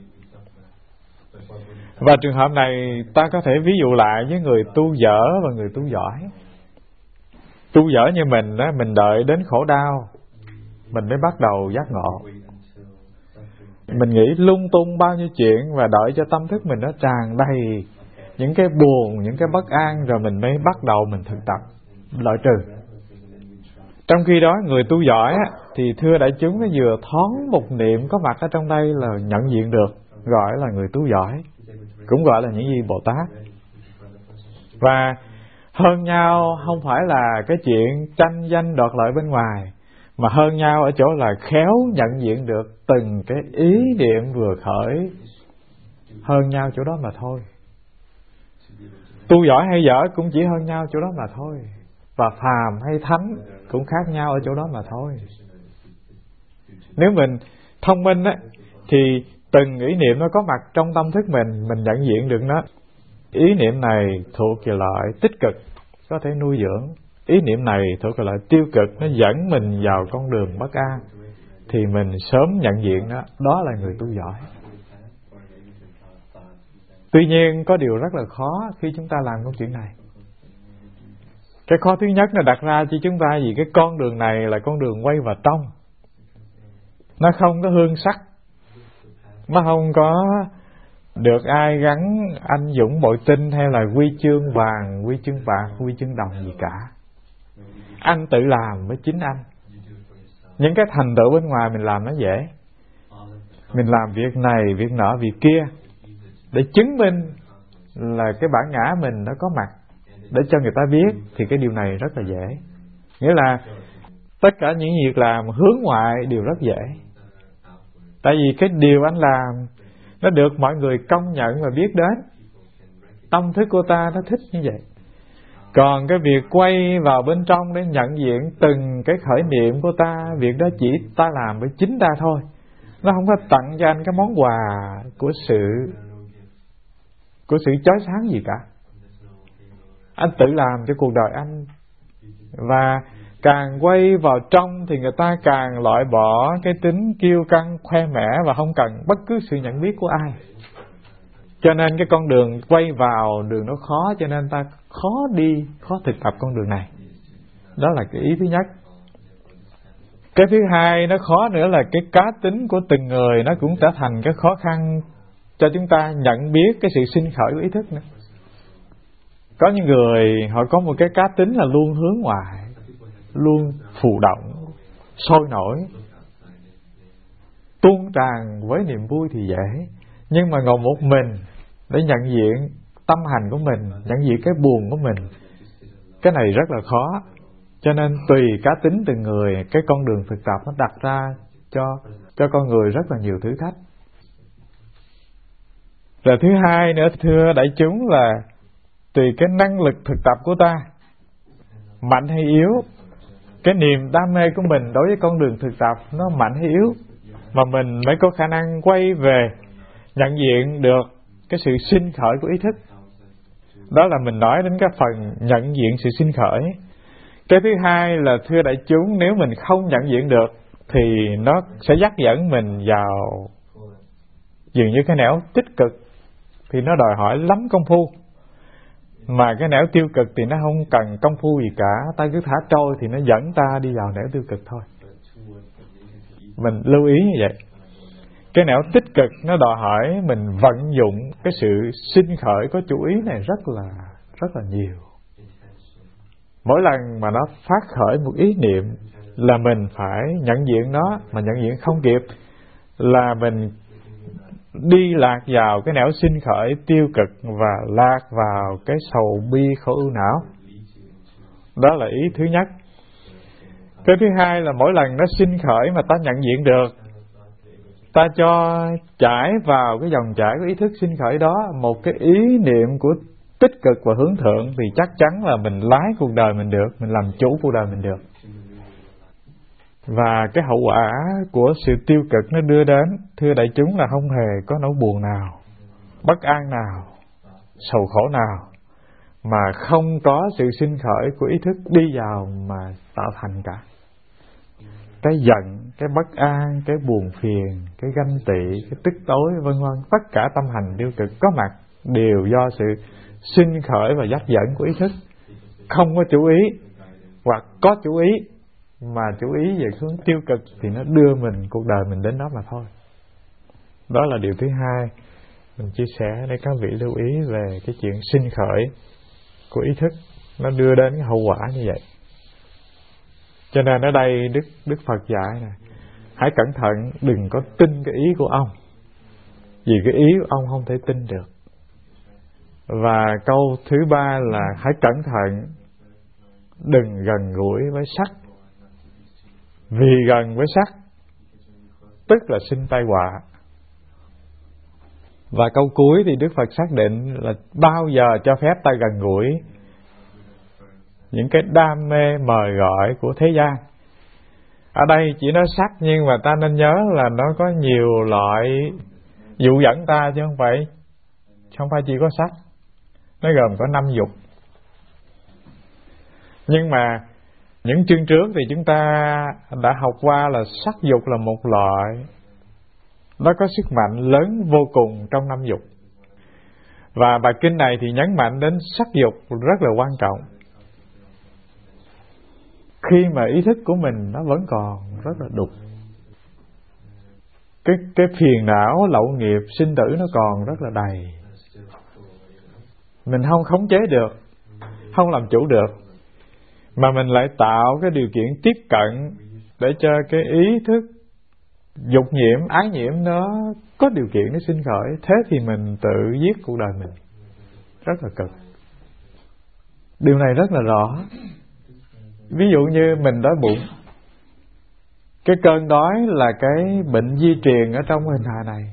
Và trường hợp này ta có thể ví dụ lại với người tu dở và người tu giỏi. Tu dở như mình đó, mình đợi đến khổ đau mình mới bắt đầu giác ngộ. Mình nghĩ lung tung bao nhiêu chuyện và đợi cho tâm thức mình nó tràn đầy những cái buồn, những cái bất an, rồi mình mới bắt đầu mình thực tập loại trừ. Trong khi đó người tu giỏi thì thưa đại chúng, nó vừa thoáng một niệm có mặt ở trong đây là nhận diện được, gọi là người tu giỏi, cũng gọi là những gì Bồ Tát. Và hơn nhau không phải là cái chuyện tranh danh đoạt lợi bên ngoài, mà hơn nhau ở chỗ là khéo nhận diện được từng cái ý niệm vừa khởi, hơn nhau chỗ đó mà thôi. Tu giỏi hay dở cũng chỉ hơn nhau chỗ đó mà thôi. Và phàm hay thánh cũng khác nhau ở chỗ đó mà thôi. Nếu mình thông minh á, thì từng ý niệm nó có mặt trong tâm thức mình nhận diện được nó. Ý niệm này thuộc về loại tích cực, có thể nuôi dưỡng. Ý niệm này thuộc về loại tiêu cực, nó dẫn mình vào con đường bất an. Thì mình sớm nhận diện nó, đó là người tu giỏi. Tuy nhiên có điều rất là khó khi chúng ta làm công chuyện này. Cái khó thứ nhất nó đặt ra cho chúng ta vì cái con đường này là con đường quay vào trong. Nó không có hương sắc, nó không có được ai gắn anh dũng bội tinh hay là huy chương vàng, huy chương bạc, huy chương đồng gì cả. Anh tự làm với chính anh. Những cái thành tựu bên ngoài mình làm nó dễ. Mình làm việc này, việc nọ, việc kia để chứng minh là cái bản ngã mình nó có mặt, để cho người ta biết, thì cái điều này rất là dễ. Nghĩa là tất cả những việc làm hướng ngoại đều rất dễ. Tại vì cái điều anh làm nó được mọi người công nhận và biết đến. Tâm thức của ta nó thích như vậy. Còn cái việc quay vào bên trong để nhận diện từng cái khởi niệm của ta, việc đó chỉ ta làm với chính ta thôi. Nó không có tặng cho anh cái món quà của sự chói sáng gì cả. Anh tự làm cho cuộc đời anh. Và càng quay vào trong thì người ta càng loại bỏ cái tính kiêu căng, khoe mẽ và không cần bất cứ sự nhận biết của ai. Cho nên cái con đường quay vào đường nó khó, cho nên ta khó thực tập con đường này. Đó là cái ý thứ nhất. Cái thứ hai nó khó nữa là cái cá tính của từng người nó cũng trở thành cái khó khăn cho chúng ta nhận biết cái sự sinh khởi của ý thức nữa. Có những người họ có một cái cá tính là luôn hướng ngoại, luôn phù động, sôi nổi, tuôn tràn với niềm vui thì dễ. Nhưng mà ngồi một mình để nhận diện tâm hành của mình, nhận diện cái buồn của mình, cái này rất là khó. Cho nên tùy cá tính từng người, cái con đường thực tập nó đặt ra cho con người rất là nhiều thử thách. Rồi thứ hai nữa, thưa đại chúng, là tùy cái năng lực thực tập của ta, mạnh hay yếu. Cái niềm đam mê của mình đối với con đường thực tập nó mạnh hay yếu, mà mình mới có khả năng quay về nhận diện được cái sự sinh khởi của ý thức. Đó là mình nói đến cái phần nhận diện sự sinh khởi. Cái thứ hai là thưa đại chúng, nếu mình không nhận diện được thì nó sẽ dắt dẫn mình vào dường như cái nẻo tích cực, thì nó đòi hỏi lắm công phu. Mà cái nẻo tiêu cực thì nó không cần công phu gì cả, ta cứ thả trôi thì nó dẫn ta đi vào nẻo tiêu cực thôi. Mình lưu ý như vậy. Cái nẻo tích cực nó đòi hỏi mình vận dụng cái sự sinh khởi có chủ ý này rất là nhiều. Mỗi lần mà nó phát khởi một ý niệm là mình phải nhận diện nó, mà nhận diện không kịp là mình đi lạc vào cái nẻo sinh khởi tiêu cực và lạc vào cái sầu bi khổ ưu não. Đó là ý thứ nhất. Cái thứ hai là mỗi lần nó sinh khởi mà ta nhận diện được, ta cho chảy vào cái dòng chảy của ý thức sinh khởi đó một cái ý niệm của tích cực và hướng thượng, thì chắc chắn là mình lái cuộc đời mình được, mình làm chủ cuộc đời mình được. Và cái hậu quả của sự tiêu cực nó đưa đến, thưa đại chúng, là không hề có nỗi buồn nào, bất an nào, sầu khổ nào mà không có sự sinh khởi của ý thức đi vào mà tạo thành cả. Cái giận, cái bất an, cái buồn phiền, cái ganh tị, cái tức tối, vân vân, tất cả tâm hành tiêu cực có mặt đều do sự sinh khởi và dắt dẫn của ý thức. Không có chủ ý, hoặc có chủ ý mà chủ ý về hướng tiêu cực thì nó đưa cuộc đời mình đến đó mà thôi. Đó là điều thứ hai mình chia sẻ để các vị lưu ý về cái chuyện sinh khởi của ý thức, nó đưa đến cái hậu quả như vậy. Cho nên ở đây Đức Phật dạy này, hãy cẩn thận, đừng có tin cái ý của ông, vì cái ý của ông không thể tin được. Và câu thứ ba là hãy cẩn thận, đừng gần gũi với sắc, vì gần với sắc tức là sinh tai họa. Và câu cuối thì Đức Phật xác định là bao giờ cho phép ta gần gũi những cái đam mê mời gọi của thế gian. Ở đây chỉ nói sắc, nhưng mà ta nên nhớ là nó có nhiều loại dụ dẫn ta, chứ không phải chỉ có sắc. Nó gồm có 5 dục. Nhưng mà những chương trước thì chúng ta đã học qua là sắc dục là một loại, nó có sức mạnh lớn vô cùng trong 5 dục. Và bài kinh này thì nhấn mạnh đến sắc dục rất là quan trọng. Khi mà ý thức của mình nó vẫn còn rất là đục, cái phiền não lậu nghiệp sinh tử nó còn rất là đầy, mình không khống chế được, không làm chủ được, mà mình lại tạo cái điều kiện tiếp cận để cho cái ý thức dục nhiễm, ái nhiễm nó có điều kiện nó sinh khởi. Thế thì mình tự giết cuộc đời mình, rất là cực. Điều này rất là rõ. Ví dụ như mình đói bụng, cái cơn đói là cái bệnh di truyền ở trong hình hài này.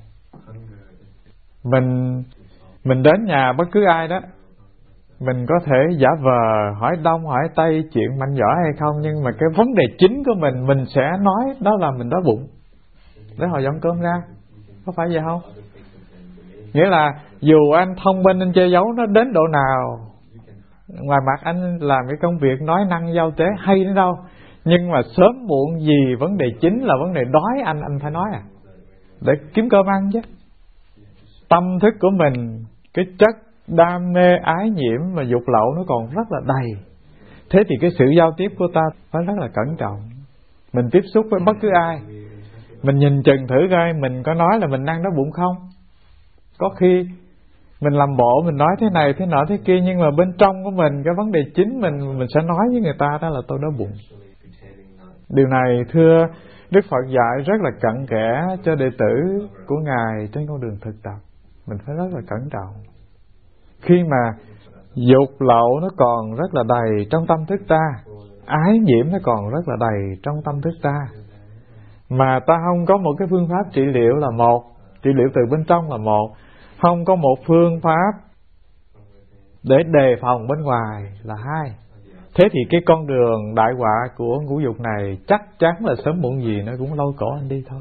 Mình đến nhà bất cứ ai đó, mình có thể giả vờ hỏi đông hỏi tây chuyện mạnh giỏi hay không, nhưng mà cái vấn đề chính của mình sẽ nói đó là mình đói bụng, để họ dọn cơm ra. Có phải vậy không? Nghĩa là dù anh thông minh, anh che giấu nó đến độ nào, ngoài mặt anh làm cái công việc nói năng giao tế hay đến đâu, nhưng mà sớm muộn gì vấn đề chính là vấn đề đói anh phải nói để kiếm cơm ăn chứ. Tâm thức của mình, cái chất đam mê ái nhiễm và dục lậu nó còn rất là đầy. Thế thì cái sự giao tiếp của ta phải rất là cẩn trọng. Mình tiếp xúc với bất cứ ai, mình nhìn chừng thử coi mình có nói là mình đang đói bụng không. Có khi mình làm bộ mình nói thế này thế nọ thế kia, nhưng mà bên trong của mình, cái vấn đề chính mình sẽ nói với người ta đó là tôi đói bụng. Điều này thưa Đức Phật dạy rất là cặn kẽ cho đệ tử của Ngài trên con đường thực tập. Mình phải rất là cẩn trọng. Khi mà dục lậu nó còn rất là đầy trong tâm thức ta, ái nhiễm nó còn rất là đầy trong tâm thức ta, mà ta không có một cái phương pháp trị liệu là một, trị liệu từ bên trong là một, không có một phương pháp để đề phòng bên ngoài là hai. Thế thì cái con đường đại họa của ngũ dục này chắc chắn là sớm muộn gì nó cũng lôi cổ anh đi thôi.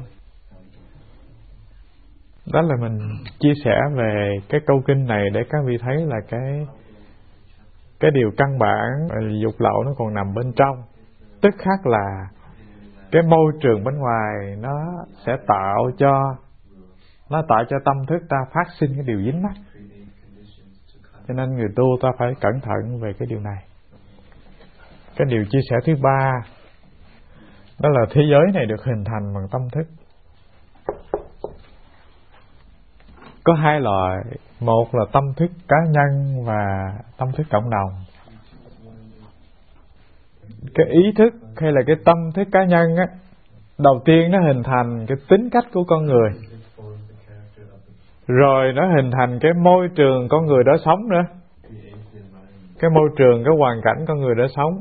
Đó là mình chia sẻ về cái câu kinh này để các vị thấy là cái điều căn bản dục lậu nó còn nằm bên trong. Tức khác là cái môi trường bên ngoài nó sẽ tạo cho tâm thức ta phát sinh cái điều dính mắc. Cho nên người tu ta phải cẩn thận về cái điều này. Cái điều chia sẻ thứ ba đó là thế giới này được hình thành bằng tâm thức. Có hai loại, một là tâm thức cá nhân và tâm thức cộng đồng. Cái ý thức hay là cái tâm thức cá nhân á, đầu tiên nó hình thành cái tính cách của con người, rồi nó hình thành cái môi trường con người đó sống nữa, cái môi trường, cái hoàn cảnh con người đó sống.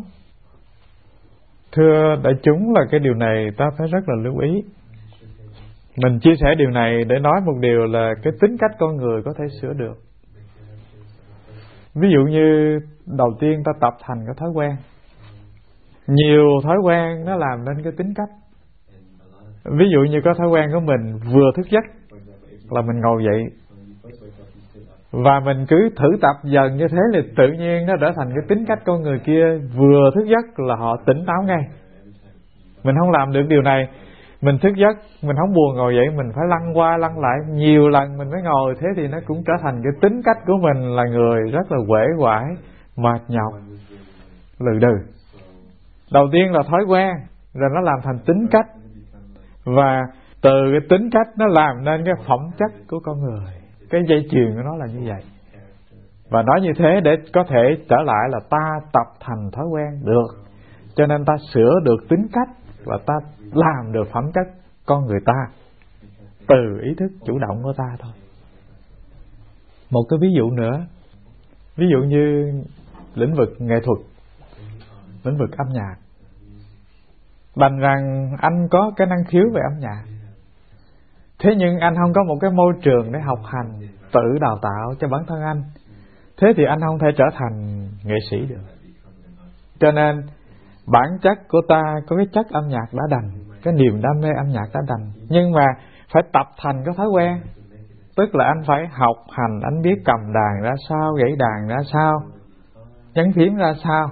Thưa đại chúng, là cái điều này ta phải rất là lưu ý. Mình chia sẻ điều này để nói một điều là cái tính cách con người có thể sửa được. Ví dụ như đầu tiên ta tập thành cái thói quen. Nhiều thói quen nó làm nên cái tính cách. Ví dụ như có thói quen của mình vừa thức giấc là mình ngồi dậy, và mình cứ thử tập dần như thế là tự nhiên nó trở thành cái tính cách con người kia, vừa thức giấc là họ tỉnh táo ngay. Mình không làm được điều này, mình thức giấc, mình không buồn ngồi dậy, mình phải lăn qua lăn lại nhiều lần mình mới ngồi. Thế thì nó cũng trở thành cái tính cách của mình là người rất là uể oải, mệt nhọc, lừ đừ. Đầu tiên là thói quen, rồi nó làm thành tính cách, và từ cái tính cách nó làm nên cái phẩm chất của con người. Cái dây chuyền của nó là như vậy. Và nói như thế để có thể trở lại là ta tập thành thói quen được, cho nên ta sửa được tính cách và ta làm được phẩm chất con người ta từ ý thức chủ động của ta thôi. Một cái ví dụ nữa, ví dụ như lĩnh vực nghệ thuật, lĩnh vực âm nhạc. Đành rằng anh có cái năng khiếu về âm nhạc, Thế nhưng anh không có một cái môi trường để học hành, tự đào tạo cho bản thân anh. Thế thì anh không thể trở thành nghệ sĩ được. Cho nên bản chất của ta có cái chất âm nhạc đã đành, cái niềm đam mê âm nhạc đã đành, nhưng mà phải tập thành cái thói quen. Tức là anh phải học hành, anh biết cầm đàn ra sao, gãy đàn ra sao, nhấn phím ra sao.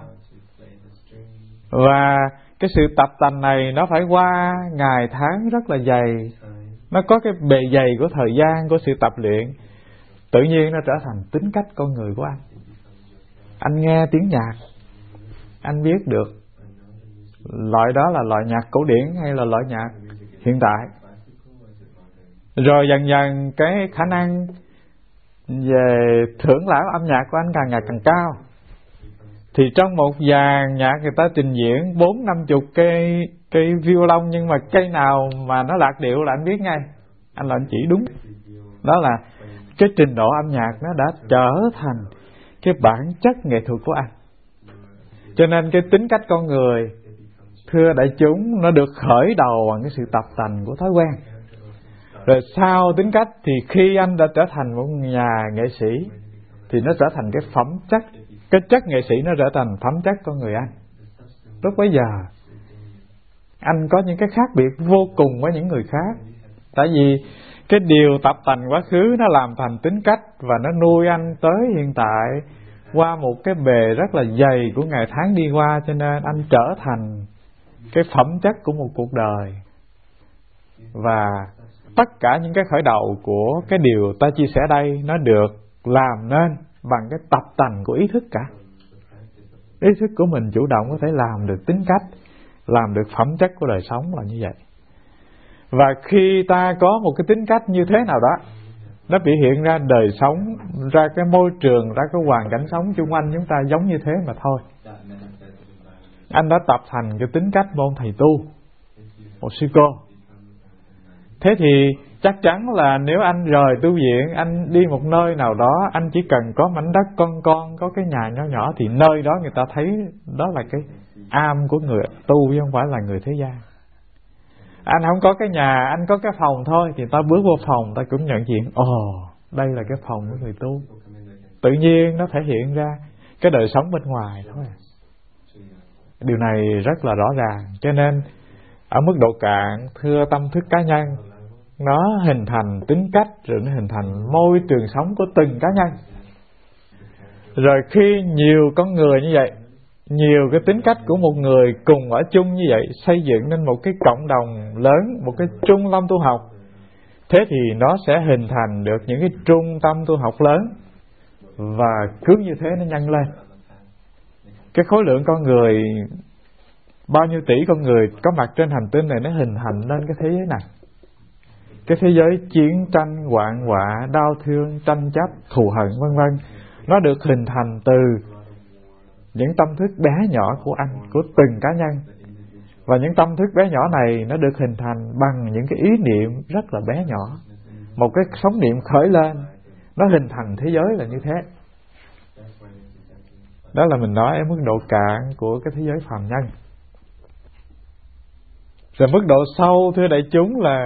Và cái sự tập tành này nó phải qua ngày tháng rất là dày. Nó có cái bề dày của thời gian, của sự tập luyện. Tự nhiên nó trở thành tính cách con người của anh. Anh nghe tiếng nhạc, anh biết được loại đó là loại nhạc cổ điển hay là loại nhạc hiện tại. Rồi dần dần cái khả năng về thưởng lãm âm nhạc của anh càng ngày càng cao. Thì trong một dàn nhạc người ta trình diễn 40-50 cây violon, nhưng mà cây nào mà nó lạc điệu là anh biết ngay. Anh là anh chỉ đúng. Đó là cái trình độ âm nhạc nó đã trở thành cái bản chất nghệ thuật của anh. Cho nên cái tính cách con người, thưa đại chúng, nó được khởi đầu bằng cái sự tập tành của thói quen. Rồi sau tính cách thì khi anh đã trở thành một nhà nghệ sĩ thì nó trở thành cái phẩm chất. Cái chất nghệ sĩ nó trở thành phẩm chất con người anh. Lúc bấy giờ anh có những cái khác biệt vô cùng với những người khác. Tại vì cái điều tập tành quá khứ nó làm thành tính cách, và nó nuôi anh tới hiện tại qua một cái bề rất là dày của ngày tháng đi qua. Cho nên anh trở thành cái phẩm chất của một cuộc đời. Và tất cả những cái khởi đầu của cái điều ta chia sẻ đây nó được làm nên bằng cái tập tành của ý thức cả. Ý thức của mình chủ động có thể làm được tính cách, làm được phẩm chất của đời sống là như vậy. Và khi ta có một cái tính cách như thế nào đó, nó biểu hiện ra đời sống, ra cái môi trường, ra cái hoàn cảnh sống chung quanh chúng ta giống như thế mà thôi. Anh đã tập thành cái tính cách một thầy tu, một sư cô. Thế thì chắc chắn là nếu anh rời tu viện, anh đi một nơi nào đó, anh chỉ cần có mảnh đất con, có cái nhà nhỏ nhỏ, thì nơi đó người ta thấy đó là cái am của người tu chứ không phải là người thế gian. Anh không có cái nhà, anh có cái phòng thôi, thì ta bước vô phòng ta cũng nhận diện, đây là cái phòng của người tu. Tự nhiên nó thể hiện ra cái đời sống bên ngoài thôi. Điều này rất là rõ ràng. Cho nên ở mức độ cạn, thưa tâm thức cá nhân, nó hình thành tính cách, rồi nó hình thành môi trường sống của từng cá nhân. Rồi khi nhiều con người như vậy, nhiều cái tính cách của một người cùng ở chung như vậy, xây dựng nên một cái cộng đồng lớn, một cái trung tâm tu học, thế thì nó sẽ hình thành được những cái trung tâm tu học lớn. Và cứ như thế nó nhân lên. Cái khối lượng con người, bao nhiêu tỷ con người có mặt trên hành tinh này, nó hình thành nên cái thế giới này. Cái thế giới chiến tranh, hoạn họa, đau thương, tranh chấp, thù hận vân vân, nó được hình thành từ những tâm thức bé nhỏ của anh, của từng cá nhân. Và những tâm thức bé nhỏ này nó được hình thành bằng những cái ý niệm rất là bé nhỏ. Một cái sóng niệm khởi lên, nó hình thành thế giới là như thế. Đó là mình nói ở mức độ cạn của cái thế giới phàm nhân. Rồi mức độ sâu, thưa đại chúng, là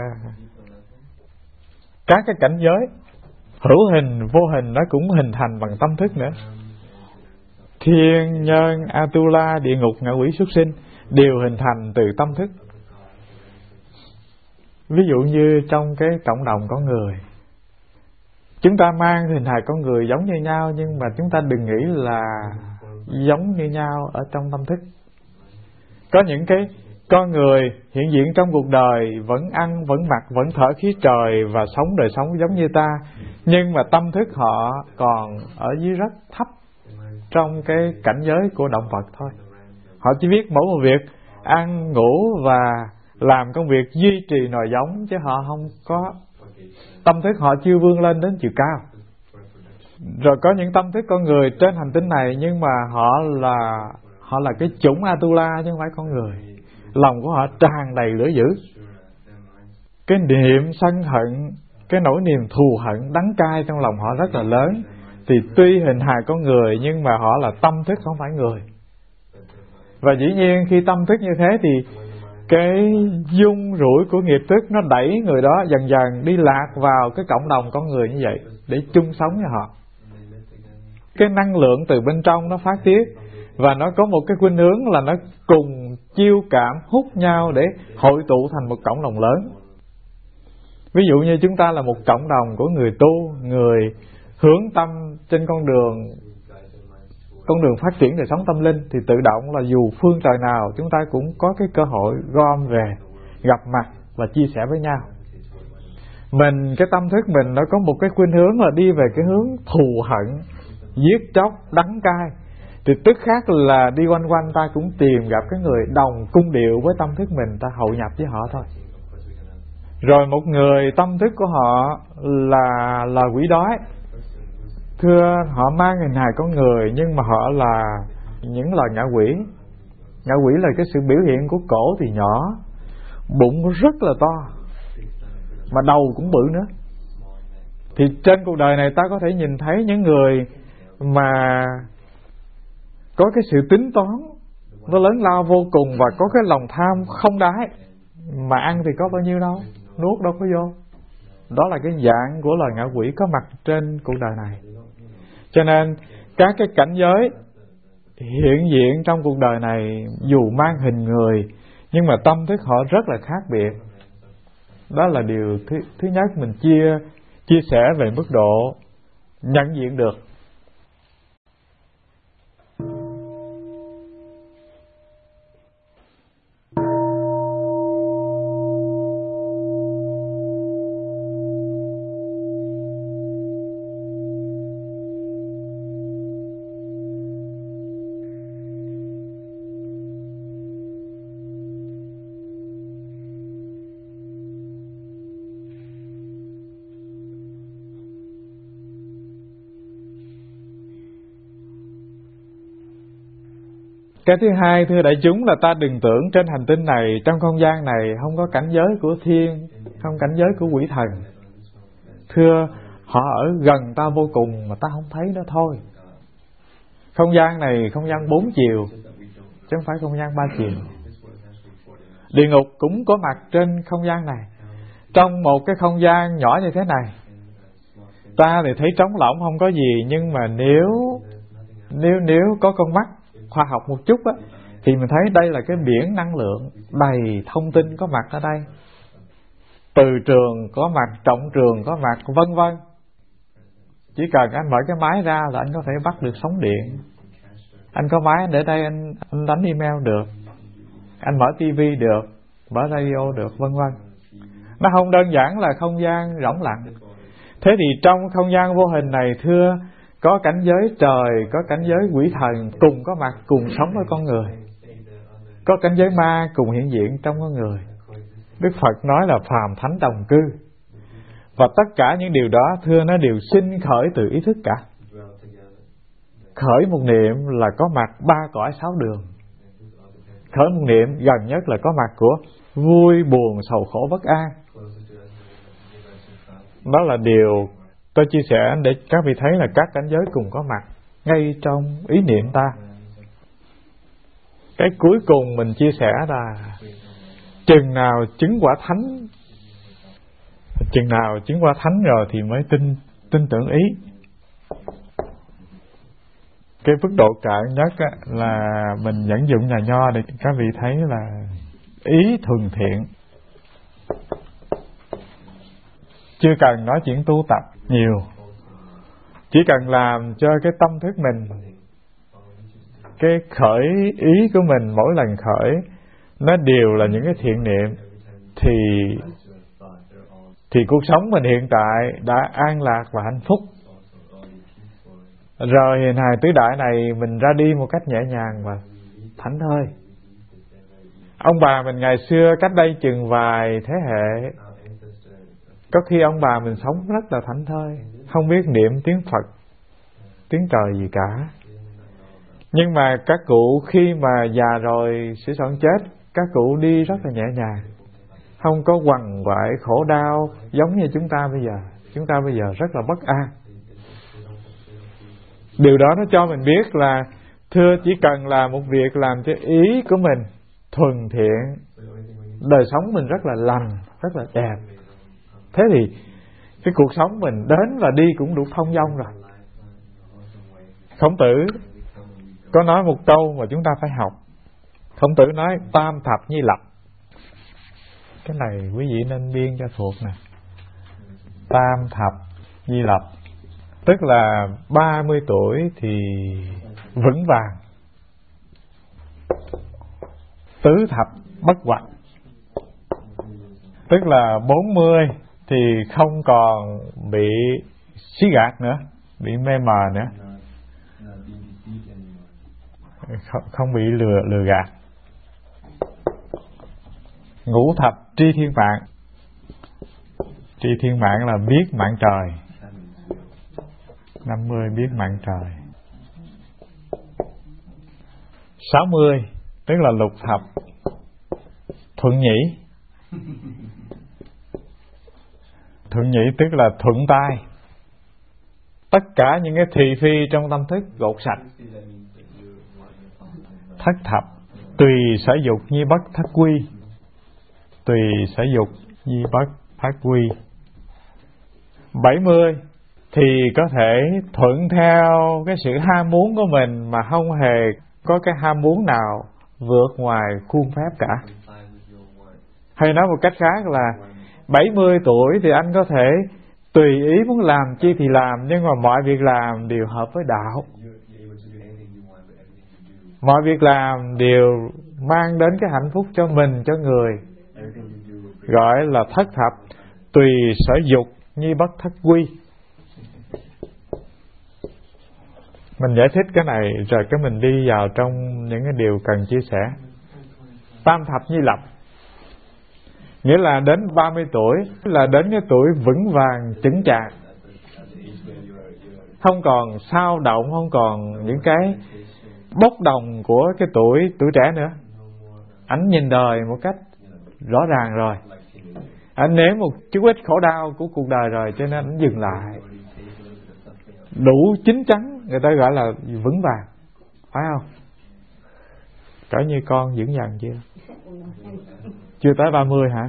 các cái cảnh giới hữu hình, vô hình nó cũng hình thành bằng tâm thức nữa. Thiên, nhân, Atula, địa ngục, ngạ quỷ, súc sinh đều hình thành từ tâm thức. Ví dụ như trong cái cộng đồng con người, chúng ta mang hình hài con người giống như nhau, nhưng mà chúng ta đừng nghĩ là giống như nhau ở trong tâm thức. Có những cái con người hiện diện trong cuộc đời vẫn ăn, vẫn mặc, vẫn thở khí trời và sống đời sống giống như ta, nhưng mà tâm thức họ còn ở dưới rất thấp trong cái cảnh giới của động vật thôi. Họ chỉ biết mỗi một việc ăn, ngủ và làm công việc duy trì nòi giống, chứ họ không có, tâm thức họ chưa vươn lên đến chiều cao. Rồi có những tâm thức con người trên hành tinh này, nhưng mà họ là cái chủng Atula chứ không phải con người. Lòng của họ tràn đầy lửa dữ, cái niệm sân hận, cái nỗi niềm thù hận đắng cay trong lòng họ rất là lớn. Thì tuy hình hài con người, nhưng mà họ là tâm thức, không phải người. Và dĩ nhiên khi tâm thức như thế thì cái dung rủi của nghiệp thức nó đẩy người đó dần dần đi lạc vào cái cộng đồng con người như vậy để chung sống với họ. Cái năng lượng từ bên trong nó phát tiết, và nó có một cái khuynh hướng là nó cùng chiêu cảm hút nhau để hội tụ thành một cộng đồng lớn. Ví dụ như chúng ta là một cộng đồng của người tu, người hướng tâm trên con đường phát triển đời sống tâm linh, thì tự động là dù phương trời nào chúng ta cũng có cái cơ hội gom về, gặp mặt và chia sẻ với nhau. Cái tâm thức mình nó có một cái khuynh hướng là đi về cái hướng thù hận, giết chóc, đắng cay, thì tức khác là đi quanh quanh ta cũng tìm gặp cái người đồng cung điệu với tâm thức mình, ta hậu nhập với họ thôi. Rồi một người tâm thức của họ là quỷ đói, thưa họ mang hình hài con người nhưng mà họ là những loài ngạ quỷ. Ngạ quỷ là cái sự biểu hiện của cổ thì nhỏ, bụng rất là to, mà đầu cũng bự nữa. Thì trên cuộc đời này ta có thể nhìn thấy những người mà có cái sự tính toán nó lớn lao vô cùng, và có cái lòng tham không đáy, mà ăn thì có bao nhiêu đâu, nuốt đâu có vô. Đó là cái dạng của loài ngạ quỷ có mặt trên cuộc đời này. Cho nên các cái cảnh giới hiện diện trong cuộc đời này dù mang hình người, nhưng mà tâm thức họ rất là khác biệt. Đó là điều thứ nhất mình chia sẻ về mức độ nhận diện được. Cái thứ hai, thưa đại chúng, là ta đừng tưởng trên hành tinh này, trong không gian này không có cảnh giới của thiên, không cảnh giới của quỷ thần. Thưa, họ ở gần ta vô cùng mà ta không thấy đó thôi. Không gian này không gian 4 chiều, chứ không phải không gian 3 chiều. Địa ngục cũng có mặt trên không gian này. Trong một cái không gian nhỏ như thế này, ta thì thấy trống lỏng không có gì, nhưng mà nếu có con mắt khoa học một chút á, thì mình thấy đây là cái biển năng lượng đầy thông tin có mặt ở đây. Từ trường có mặt, trọng trường có mặt, vân vân. Chỉ cần anh mở cái máy ra là anh có thể bắt được sóng điện. Anh có máy để đây, anh đánh email được, anh mở tivi được, mở radio được, vân vân. Nó không đơn giản là không gian rỗng lặng. Thế thì trong không gian vô hình này, thưa, có cảnh giới trời, có cảnh giới quỷ thần cùng có mặt, cùng sống với con người. Có cảnh giới ma cùng hiện diện trong con người. Đức Phật nói là phàm thánh đồng cư. Và tất cả những điều đó, thưa, nó đều sinh khởi từ ý thức cả. Khởi một niệm là có mặt 3 cõi 6 đường. Khởi một niệm gần nhất là có mặt của vui, buồn, sầu khổ, bất an. Đó là điều tôi chia sẻ để các vị thấy là các cảnh giới cùng có mặt ngay trong ý niệm ta. Cái cuối cùng mình chia sẻ là chừng nào chứng quả thánh rồi thì mới tin tưởng ý. Cái mức độ cạn nhất á, là mình dẫn dụng nhà nho để các vị thấy là ý thuần thiện. Chưa cần nói chuyện tu tập nhiều, chỉ cần làm cho cái tâm thức mình, cái khởi ý của mình mỗi lần khởi nó đều là những cái thiện niệm, thì cuộc sống mình hiện tại đã an lạc và hạnh phúc. Rồi hiện hài tứ đại này mình ra đi một cách nhẹ nhàng và thảnh thơi. Ông bà mình ngày xưa cách đây chừng vài thế hệ, có khi ông bà mình sống rất là thảnh thơi, không biết niệm tiếng Phật, tiếng trời gì cả. Nhưng mà các cụ khi mà già rồi sửa soạn chết, các cụ đi rất là nhẹ nhàng, không có quằn quại khổ đau giống như chúng ta bây giờ. Chúng ta bây giờ rất là bất an. Điều đó nó cho mình biết là, thưa, chỉ cần là một việc làm cho ý của mình thuần thiện, đời sống mình rất là lành, rất là đẹp. Thế thì cái cuộc sống mình đến và đi cũng đủ thông dong rồi. Khổng Tử có nói một câu mà chúng ta phải học. Khổng Tử nói tam thập nhi lập. Cái này quý vị nên biên cho thuộc nè. Tam thập nhi lập, tức là 30 tuổi thì vững vàng, tứ thập bất hoạch, tức là 40 thì không còn bị xí gạt nữa, bị mê mờ nữa, không bị lừa gạt. Ngũ thập tri thiên mạng. Tri thiên mạng là biết mạng trời. 50 biết mạng trời. 60 tức là lục thập thuận nhĩ. Thuận nhĩ tức là thuận tai. Tất cả những cái thị phi trong tâm thức gột sạch. Thất thập tùy sở dục nhi bất thất quy. Tùy sở dục nhi bất thất quy. 70 thì có thể thuận theo cái sự ham muốn của mình mà không hề có cái ham muốn nào vượt ngoài khuôn phép cả. Hay nói một cách khác là 70 tuổi thì anh có thể tùy ý muốn làm chi thì làm, nhưng mà mọi việc làm đều hợp với đạo. Mọi việc làm đều mang đến cái hạnh phúc cho mình, cho người. Gọi là thất thập tùy sở dục nhi bất thất quy. Mình giải thích cái này rồi cái mình đi vào trong những cái điều cần chia sẻ. Tam thập nhi lập nghĩa là đến 30 tuổi là đến cái tuổi vững vàng chững chạc, không còn xao động, không còn những cái bốc đồng của cái tuổi trẻ nữa. Ảnh nhìn đời một cách rõ ràng rồi, ảnh nếm một chút ít khổ đau của cuộc đời rồi, cho nên ảnh dừng lại, đủ chín chắn, người ta gọi là vững vàng, phải không? Cỡ như con vững vàng chưa? Chưa tới 30 hả?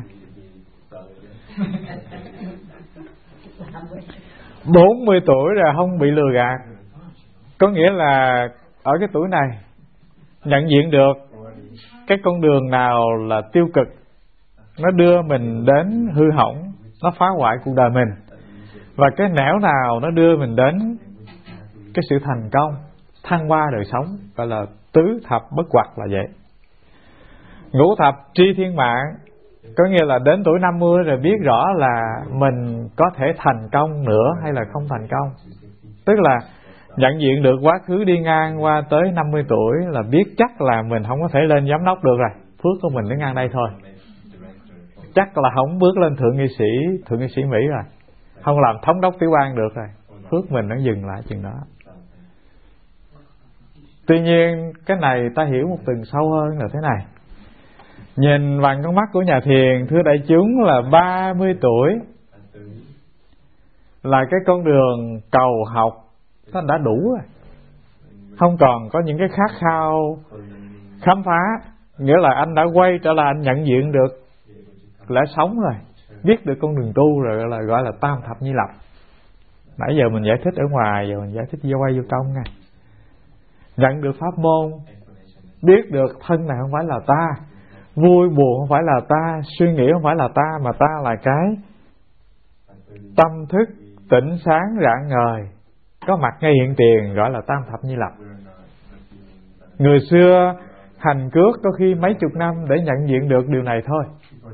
40 tuổi là không bị lừa gạt. Có nghĩa là ở cái tuổi này nhận diện được cái con đường nào là tiêu cực, nó đưa mình đến hư hỏng, nó phá hoại cuộc đời mình, và cái nẻo nào nó đưa mình đến cái sự thành công, thăng hoa đời sống, gọi là tứ thập bất hoạch là vậy. Ngũ thập tri thiên mạng có nghĩa là đến tuổi 50 rồi biết rõ là mình có thể thành công nữa hay là không thành công. Tức là nhận diện được quá khứ đi ngang qua tới 50 tuổi là biết chắc là mình không có thể lên giám đốc được rồi. Phước của mình đến ngang đây thôi. Chắc là không bước lên thượng nghị sĩ Mỹ rồi. Không làm thống đốc tiểu bang được rồi. Phước mình nó dừng lại chừng đó. Tuy nhiên cái này ta hiểu một tầng sâu hơn là thế này. Nhìn bằng con mắt của nhà thiền, thưa đại chúng, là 30 tuổi là cái con đường cầu học nó đã đủ rồi. Không còn có những cái khát khao khám phá. Nghĩa là anh đã quay trở lại, anh nhận diện được lẽ sống rồi, biết được con đường tu rồi, là gọi là tam thập nhi lập. Nãy giờ mình giải thích ở ngoài, giờ mình giải thích vô quay vô trong nha. Nhận được pháp môn, biết được thân này không phải là ta, vui buồn không phải là ta, suy nghĩ không phải là ta, mà ta là cái tâm thức tỉnh sáng rạng ngời có mặt ngay hiện tiền, gọi là tam thập nhi lập. Người xưa hành cước có khi mấy chục năm để nhận diện được điều này thôi,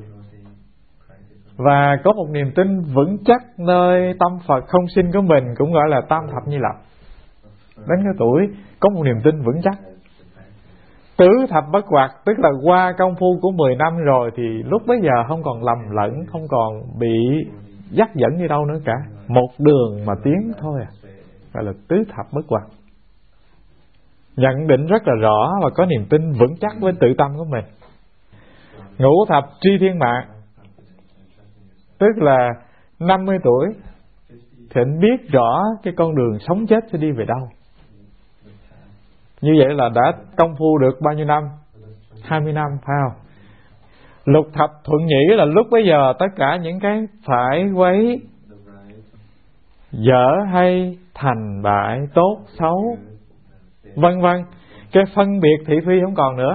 và có một niềm tin vững chắc nơi tâm Phật không sinh của mình cũng gọi là tam thập nhi lập. Đến cái tuổi có một niềm tin vững chắc. Tứ thập bất hoạch tức là qua công phu của 10 năm rồi thì lúc bấy giờ không còn lầm lẫn, không còn bị dắt dẫn đi đâu nữa cả, một đường mà tiến thôi à, gọi là tứ thập bất hoạch. Nhận định rất là rõ và có niềm tin vững chắc với tự tâm của mình. Ngũ thập tri thiên mạng tức là 50 tuổi thì anh biết rõ cái con đường sống chết sẽ đi về đâu. Như vậy là đã công phu được bao nhiêu năm? 20 năm, phải không? Lục thập thuận nhĩ là lúc bấy giờ tất cả những cái phải quấy, dở hay, thành bại, tốt xấu, vân vân, cái phân biệt thị phi không còn nữa.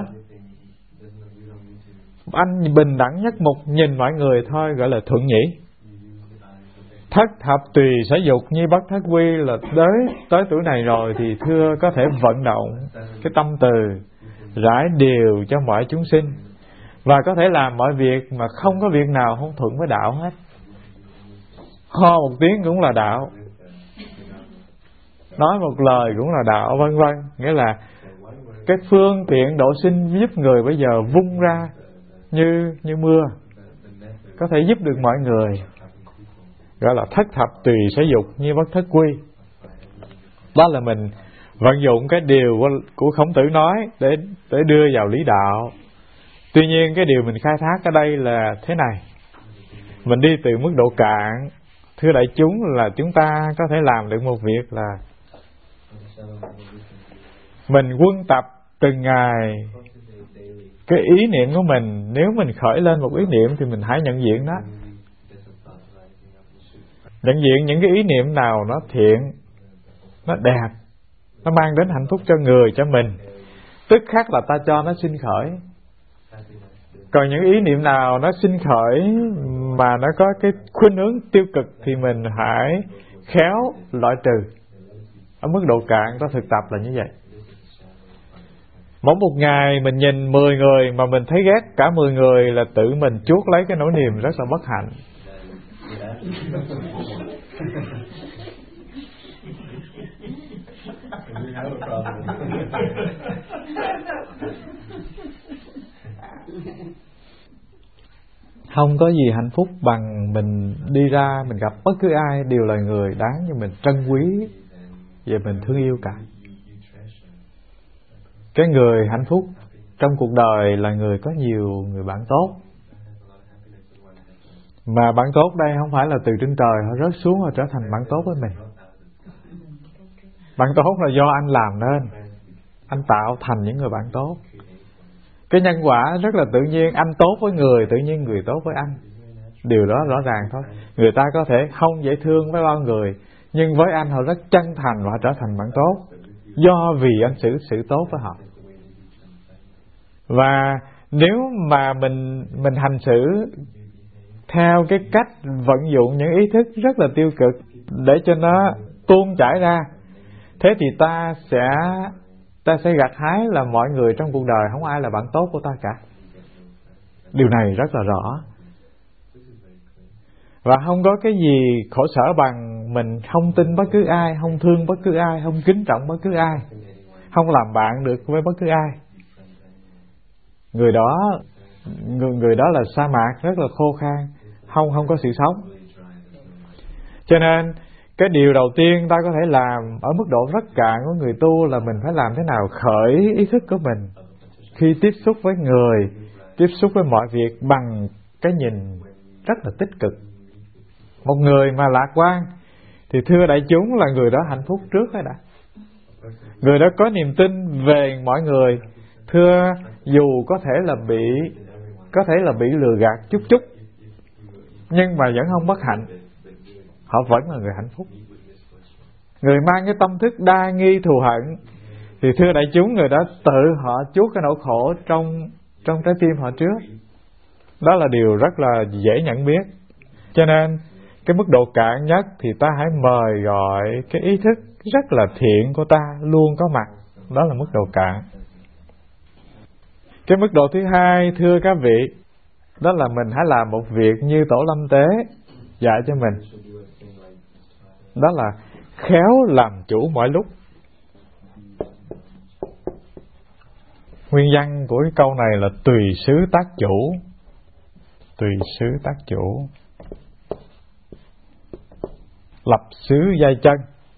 Anh bình đẳng nhất mục nhìn mọi người thôi, gọi là thuận nhĩ. Thất thập tùy sở dục như bất thất quy là tới tuổi này rồi thì thưa có thể vận động cái tâm từ rải điều cho mọi chúng sinh, và có thể làm mọi việc mà không có việc nào không thuận với đạo hết. Ho một tiếng cũng là đạo, nói một lời cũng là đạo, vân vân. Nghĩa là cái phương tiện độ sinh giúp người bây giờ vung ra như mưa, có thể giúp được mọi người, gọi là thất thập tùy sở dục như bất thất quy. Đó là mình vận dụng cái điều của Khổng Tử nói để đưa vào lý đạo. Tuy nhiên cái điều mình khai thác ở đây là thế này, mình đi từ mức độ cạn. Thưa đại chúng, là chúng ta có thể làm được một việc là mình quân tập từng ngày cái ý niệm của mình. Nếu mình khởi lên một ý niệm thì mình hãy nhận diện nó, nhận diện những cái ý niệm nào nó thiện, nó đẹp, nó mang đến hạnh phúc cho người, cho mình, tức khắc là ta cho nó sinh khởi. Còn những ý niệm nào nó sinh khởi mà nó có cái khuynh hướng tiêu cực thì mình hãy khéo loại trừ. Ở mức độ cạn ta thực tập là như vậy. Mỗi một ngày mình nhìn 10 người mà mình thấy ghét cả 10 người là tự mình chuốc lấy cái nỗi niềm rất là bất hạnh. Không có gì hạnh phúc bằng mình đi ra, mình gặp bất cứ ai đều là người đáng cho mình trân quý và mình thương yêu cả. Cái người hạnh phúc trong cuộc đời là người có nhiều người bạn tốt. Mà bạn tốt đây không phải là từ trên trời họ rớt xuống và trở thành bạn tốt với mình. Bạn tốt là do anh làm nên, anh tạo thành những người bạn tốt. Cái nhân quả rất là tự nhiên, anh tốt với người, tự nhiên người tốt với anh. Điều đó rõ ràng thôi. Người ta có thể không dễ thương với bao người, nhưng với anh họ rất chân thành và họ trở thành bạn tốt, do vì anh xử sự tốt với họ. Và nếu mà mình hành xử theo cái cách vận dụng những ý thức rất là tiêu cực để cho nó tuôn chảy ra, thế thì ta sẽ gặt hái là mọi người trong cuộc đời không ai là bạn tốt của ta cả. Điều này rất là rõ. Và không có cái gì khổ sở bằng mình không tin bất cứ ai, không thương bất cứ ai, không kính trọng bất cứ ai, không làm bạn được với bất cứ ai. Người đó là sa mạc rất là khô khan, không có sự sống. Cho nên cái điều đầu tiên ta có thể làm ở mức độ rất cạn của người tu là mình phải làm thế nào khởi ý thức của mình khi tiếp xúc với người, tiếp xúc với mọi việc bằng cái nhìn rất là tích cực. Một người mà lạc quan thì thưa đại chúng là người đó hạnh phúc trước hết đã. Người đó có niềm tin về mọi người, thưa dù có thể là bị lừa gạt chút chút, nhưng mà vẫn không bất hạnh, họ vẫn là người hạnh phúc. Người mang cái tâm thức đa nghi thù hận thì thưa đại chúng, người đó tự họ chuốc cái nỗi khổ trong trái tim họ trước. Đó là điều rất là dễ nhận biết. Cho nên cái mức độ cạn nhất thì ta hãy mời gọi cái ý thức rất là thiện của ta luôn có mặt. Đó là mức độ cạn. Cái mức độ thứ hai, thưa các vị, đó là mình hãy làm một việc như Tổ Lâm Tế dạy cho mình. Đó là khéo làm chủ mọi lúc. Nguyên văn của cái câu này là tùy xứ tác chủ. Tùy xứ tác chủ, lập xứ giai chân.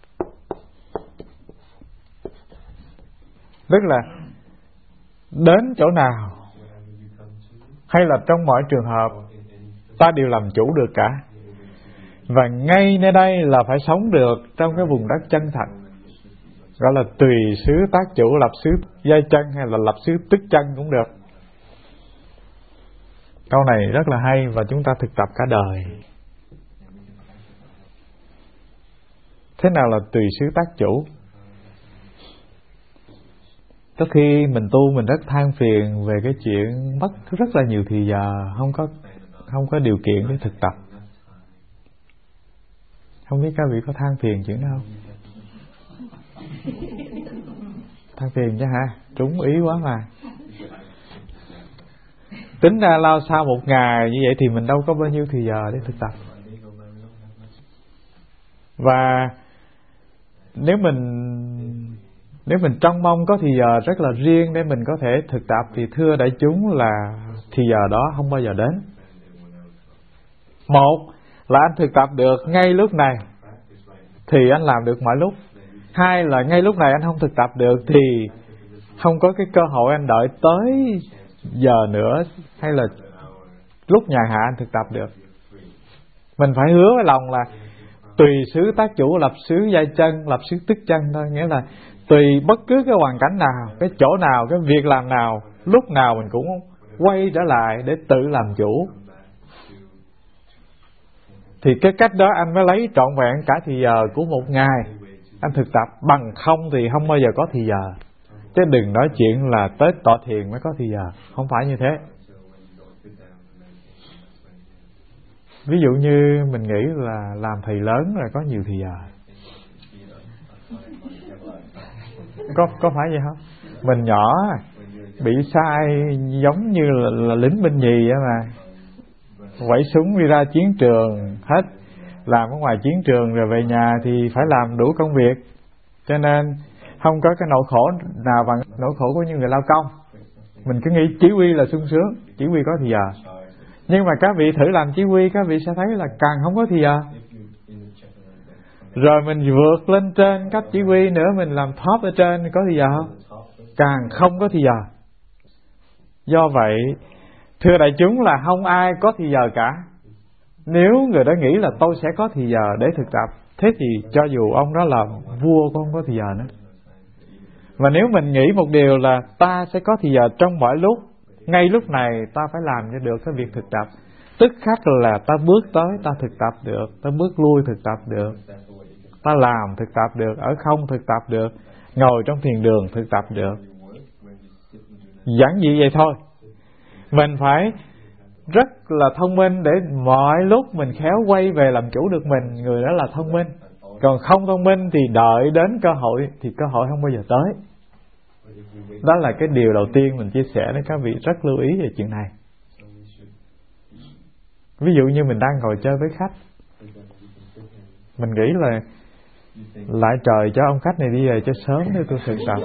Tức là đến chỗ nào hay là trong mọi trường hợp ta đều làm chủ được cả. Và ngay nơi đây là phải sống được trong cái vùng đất chân thật, gọi là tùy xứ tác chủ, lập xứ giai chân hay là lập xứ tức chân cũng được. Câu này rất là hay và chúng ta thực tập cả đời. Thế nào là tùy xứ tác chủ? Có khi mình tu mình rất than phiền về cái chuyện mất rất là nhiều thì giờ, không có điều kiện để thực tập. Không biết các vị có than phiền chuyện đó không? Than phiền chứ hả? Trúng ý quá mà. Tính ra lao sao một ngày như vậy thì mình đâu có bao nhiêu thì giờ để thực tập. Và nếu mình trông mong có thì giờ rất là riêng để mình có thể thực tập thì thưa đại chúng là thì giờ đó không bao giờ đến. Một là anh thực tập được ngay lúc này thì anh làm được mọi lúc. Hai là ngay lúc này anh không thực tập được thì không có cái cơ hội anh đợi tới giờ nữa hay là lúc nhàn hạ anh thực tập được. Mình phải hứa với lòng là tùy xứ tác chủ, lập xứ giai chân, lập xứ tức chân thôi. Nghĩa là tùy bất cứ cái hoàn cảnh nào, cái chỗ nào, cái việc làm nào, lúc nào mình cũng quay trở lại để tự làm chủ. Thì cái cách đó anh mới lấy trọn vẹn cả thì giờ của một ngày anh thực tập. Bằng không thì không bao giờ có thì giờ. Chứ đừng nói chuyện là tới tọa thiền mới có thì giờ. Không phải như thế. Ví dụ như mình nghĩ là làm thầy lớn là có nhiều thì giờ. Có phải vậy không? Mình nhỏ bị sai giống như là lính binh nhì á mà. Quẩy súng đi ra chiến trường hết. Làm ở ngoài chiến trường rồi về nhà thì phải làm đủ công việc. Cho nên không có cái nỗi khổ nào bằng nỗi khổ của những người lao công. Mình cứ nghĩ chỉ huy là sung sướng, chỉ huy có thì giờ. Nhưng mà các vị thử làm chỉ huy, các vị sẽ thấy là càng không có thì giờ. Rồi mình vượt lên trên cấp chỉ huy nữa, mình làm top ở trên có thì giờ không? Càng không có thì giờ. Do vậy, thưa đại chúng là không ai có thì giờ cả. Nếu người đó nghĩ là tôi sẽ có thì giờ để thực tập, thế thì cho dù ông đó là vua cũng không có thì giờ nữa. Và nếu mình nghĩ một điều là ta sẽ có thì giờ trong mọi lúc, ngay lúc này ta phải làm cho được cái việc thực tập, tức khắc là ta bước tới ta thực tập được, ta bước lui thực tập được, ta làm thực tập được, ở không thực tập được, ngồi trong thiền đường thực tập được. Giản dị vậy thôi. Mình phải rất là thông minh để mọi lúc mình khéo quay về làm chủ được mình. Người đó là thông minh. Còn không thông minh thì đợi đến cơ hội thì cơ hội không bao giờ tới. Đó là cái điều đầu tiên mình chia sẻ với các vị, rất lưu ý về chuyện này. Ví dụ như mình đang ngồi chơi với khách, mình nghĩ là lại trời cho ông khách này đi về cho sớm để tôi thực tập.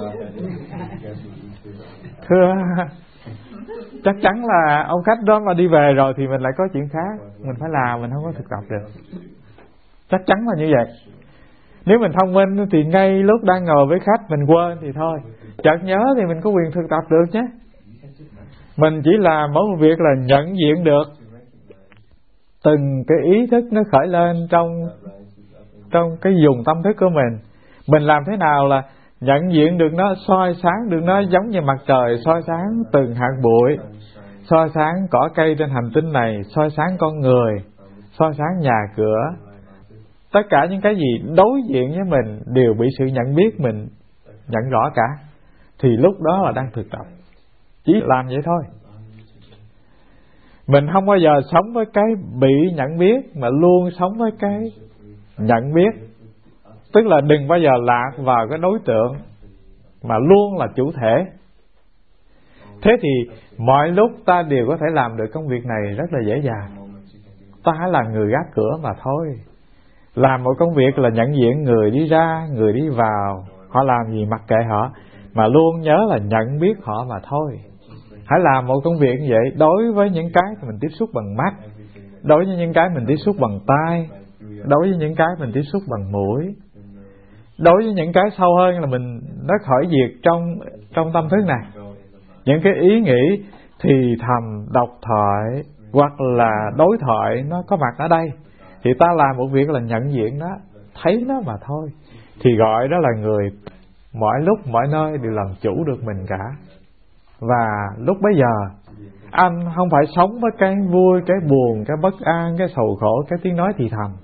Thưa, chắc chắn là ông khách đó mà đi về rồi thì mình lại có chuyện khác, mình phải làm, mình không có thực tập được. Chắc chắn là như vậy. Nếu mình thông minh thì ngay lúc đang ngồi với khách mình quên thì thôi, chợt nhớ thì mình có quyền thực tập được chứ. Mình chỉ làm mỗi một việc là nhận diện được từng cái ý thức nó khởi lên trong cái vùng tâm thức của mình. Mình làm thế nào là nhận diện được nó, soi sáng được nó, giống như mặt trời soi sáng từng hạt bụi, soi sáng cỏ cây trên hành tinh này, soi sáng con người, soi sáng nhà cửa. Tất cả những cái gì đối diện với mình đều bị sự nhận biết mình nhận rõ cả. Thì lúc đó là đang thực tập. Chỉ làm vậy thôi. Mình không bao giờ sống với cái bị nhận biết, mà luôn sống với cái nhận biết. Tức là đừng bao giờ lạc vào cái đối tượng, mà luôn là chủ thể. Thế thì mọi lúc ta đều có thể làm được công việc này rất là dễ dàng. Ta là người gác cửa mà thôi. Làm một công việc là nhận diện người đi ra, người đi vào, họ làm gì mặc kệ họ, mà luôn nhớ là nhận biết họ mà thôi. Hãy làm một công việc như vậy. Đối với những cái mình tiếp xúc bằng mắt, đối với những cái mình tiếp xúc bằng tai, đối với những cái mình tiếp xúc bằng mũi, đối với những cái sâu hơn là nó khởi diệt trong tâm thức này. Những cái ý nghĩ thì thầm, độc thoại hoặc là đối thoại nó có mặt ở đây, thì ta làm một việc là nhận diện nó, thấy nó mà thôi. Thì gọi đó là người mọi lúc mọi nơi đều làm chủ được mình cả. Và lúc bấy giờ Anh không phải sống với cái vui, cái buồn, cái bất an, cái sầu khổ, cái tiếng nói thì thầm.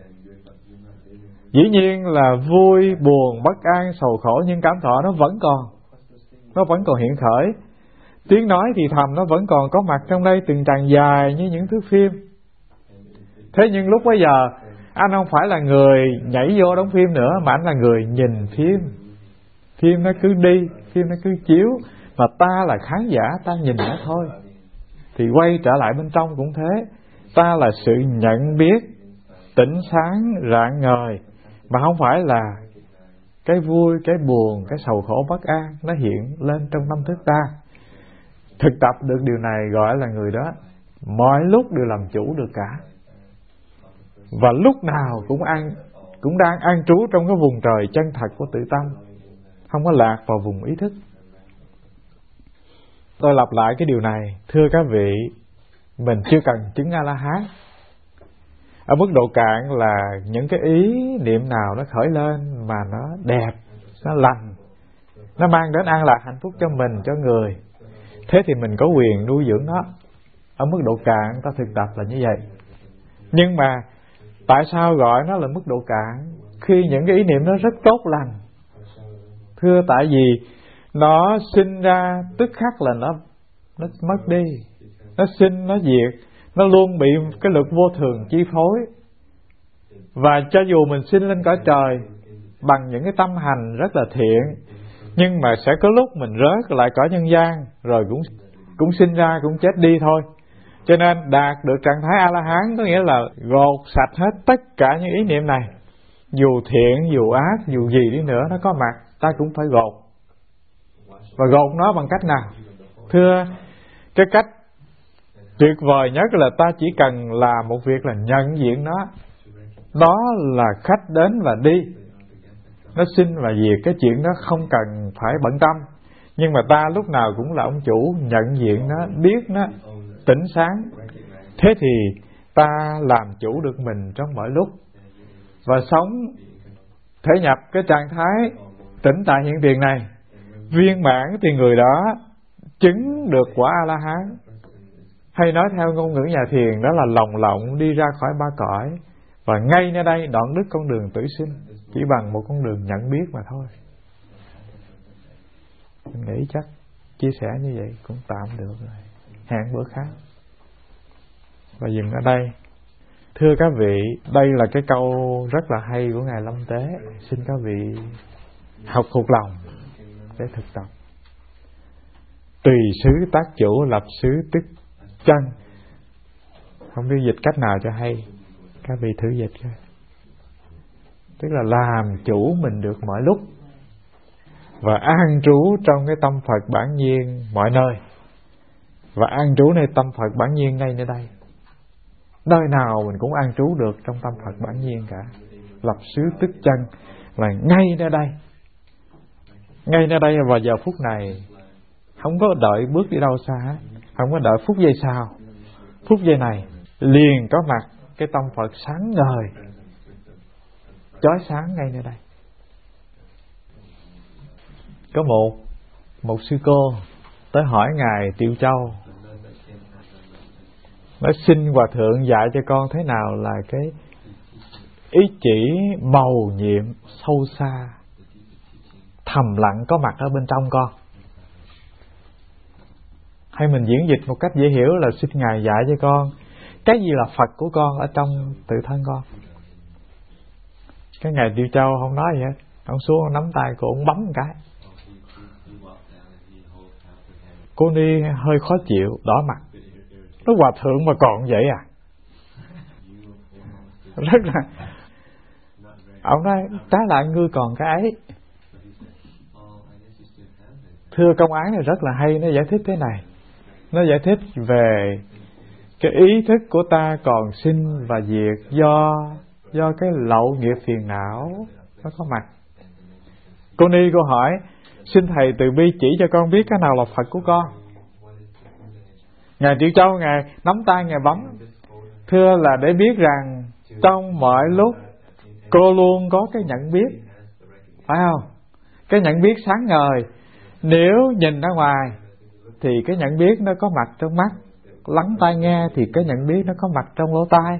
Dĩ nhiên là vui, buồn, bất an, sầu khổ, nhưng cảm thọ nó vẫn còn hiện khởi. Tiếng nói thì thầm nó vẫn còn có mặt trong đây từng tràng dài như những thước phim. Thế nhưng lúc bấy giờ anh không phải là người nhảy vô đóng phim nữa, mà anh là người nhìn phim. Phim nó cứ đi, phim nó cứ chiếu, mà ta là khán giả, ta nhìn nó thôi. Thì quay trở lại bên trong cũng thế. Ta là sự nhận biết, tỉnh sáng, rạng ngời, mà không phải là cái vui, cái buồn, cái sầu khổ bất an nó hiện lên trong tâm thức ta. Thực tập được điều này gọi là người đó mọi lúc đều làm chủ được cả, và lúc nào cũng đang an trú trong cái vùng trời chân thật của tự tâm, không có lạc vào vùng ý thức. Tôi lặp lại cái điều này, thưa các vị, mình chưa cần chứng A-la-hán. Ở mức độ cạn là những cái ý niệm nào nó khởi lên mà nó đẹp, nó lành, nó mang đến an lạc hạnh phúc cho mình, cho người, thế thì mình có quyền nuôi dưỡng nó. Ở mức độ cạn ta thực tập là như vậy. Nhưng mà tại sao gọi nó là mức độ cạn khi những cái ý niệm nó rất tốt lành? Thưa, tại vì nó sinh ra tức khắc là nó mất đi, nó sinh, nó diệt, nó luôn bị cái lực vô thường chi phối. Và cho dù mình sinh lên cõi trời bằng những cái tâm hành rất là thiện, nhưng mà sẽ có lúc mình rớt lại cõi nhân gian, rồi cũng sinh ra, cũng chết đi thôi. Cho nên đạt được trạng thái A-la-hán có nghĩa là gột sạch hết tất cả những ý niệm này. Dù thiện, dù ác, dù gì đi nữa nó có mặt, ta cũng phải gột. Và gột nó bằng cách nào? Thưa, cái cách tuyệt vời nhất là ta chỉ cần làm một việc là nhận diện nó. Đó là khách đến và đi, nó sinh và diệt, cái chuyện đó không cần phải bận tâm. Nhưng mà ta lúc nào cũng là ông chủ, nhận diện nó, biết nó, tỉnh sáng. Thế thì ta làm chủ được mình trong mọi lúc, và sống thể nhập cái trạng thái tỉnh tại hiện tiền này viên mãn, thì người đó chứng được quả A-la-hán. Hay nói theo ngôn ngữ nhà thiền, đó là lồng lộng đi ra khỏi ba cõi, và ngay nơi đây đoạn đứt con đường tử sinh chỉ bằng một con đường nhận biết mà thôi. Mình nghĩ chắc chia sẻ như vậy cũng tạm được rồi, hẹn bữa khác. Và dừng ở đây. Thưa các vị, đây là cái câu rất là hay của Ngài Lâm Tế. Xin các vị học thuộc lòng để thực tập. Tùy xứ tác chủ, lập xứ tức chân. Không biết dịch cách nào cho hay, các vị thử dịch coi. Tức là làm chủ mình được mọi lúc, và an trú trong cái tâm Phật bản nhiên mọi nơi, và an trú nơi tâm Phật bản nhiên ngay nơi đây. Nơi nào mình cũng an trú được trong tâm Phật bản nhiên cả. Lập xứ tức chân là ngay nơi đây. Ngay nơi đây vào giờ phút này, không có đợi bước đi đâu xa, không có đợi phút giây sau. Phút giây này liền có mặt cái tâm Phật sáng ngời, chói sáng ngay nơi đây. Có một sư cô tới hỏi Ngài Triệu Châu, nói xin Hòa Thượng dạy cho con thế nào là cái ý chỉ mầu nhiệm sâu xa, thầm lặng có mặt ở bên trong con. Hay mình diễn dịch một cách dễ hiểu là xin Ngài dạy cho con cái gì là Phật của con ở trong tự thân con. Cái Ngài Triệu Châu không nói gì hết, ông xuống ông nắm tay cô, ông bấm một cái. Cô Ni hơi khó chịu, đỏ mặt. Nó Hòa Thượng mà còn vậy à? Rất là, ông nói trái lại ngươi còn cái ấy. Thưa, công án này rất là hay, nó giải thích thế này. Nó giải thích về cái ý thức của ta còn sinh và diệt do cái lậu nghiệp phiền não nó có mặt. Cô Ni cô hỏi, xin thầy từ bi chỉ cho con biết cái nào là Phật của con. Ngài Triệu Châu Ngài nắm tay Ngài bấm. Thưa, là để biết rằng trong mọi lúc cô luôn có cái nhận biết, phải không? Cái nhận biết sáng ngời. Nếu nhìn ra ngoài thì cái nhận biết nó có mặt trong mắt, lắng tai nghe thì cái nhận biết nó có mặt trong lỗ tai.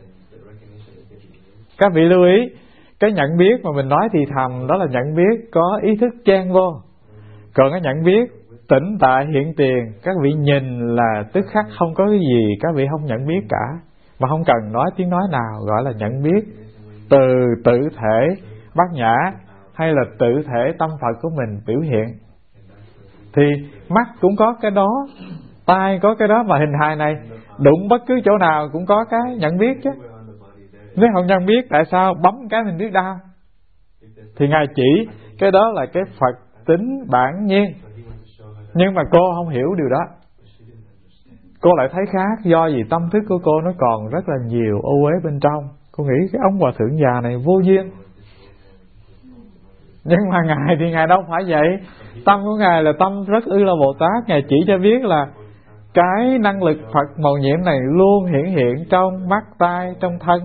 Các vị lưu ý, cái nhận biết mà mình nói thì thầm đó là nhận biết có ý thức chen vô. Còn cái nhận biết tĩnh tại hiện tiền, các vị nhìn là tức khắc không có cái gì các vị không nhận biết cả, mà không cần nói tiếng nói nào, gọi là nhận biết từ tự thể bát nhã hay là tự thể tâm Phật của mình biểu hiện. Thì mắt cũng có cái đó, tai có cái đó, mà hình hài này đụng bất cứ chỗ nào cũng có cái nhận biết chứ. Nếu không nhận biết tại sao bấm cái mình biết đau? Thì Ngài chỉ cái đó là cái Phật tính bản nhiên. Nhưng mà cô không hiểu điều đó. Cô lại thấy khác, do vì tâm thức của cô nó còn rất là nhiều ô uế bên trong. Cô nghĩ cái ông hòa thượng già này vô duyên. Nhưng mà Ngài thì Ngài đâu phải vậy. Tâm của Ngài là tâm rất ư là Bồ Tát. Ngài chỉ cho biết là cái năng lực Phật màu nhiệm này luôn hiển hiện trong mắt, tai, trong thân.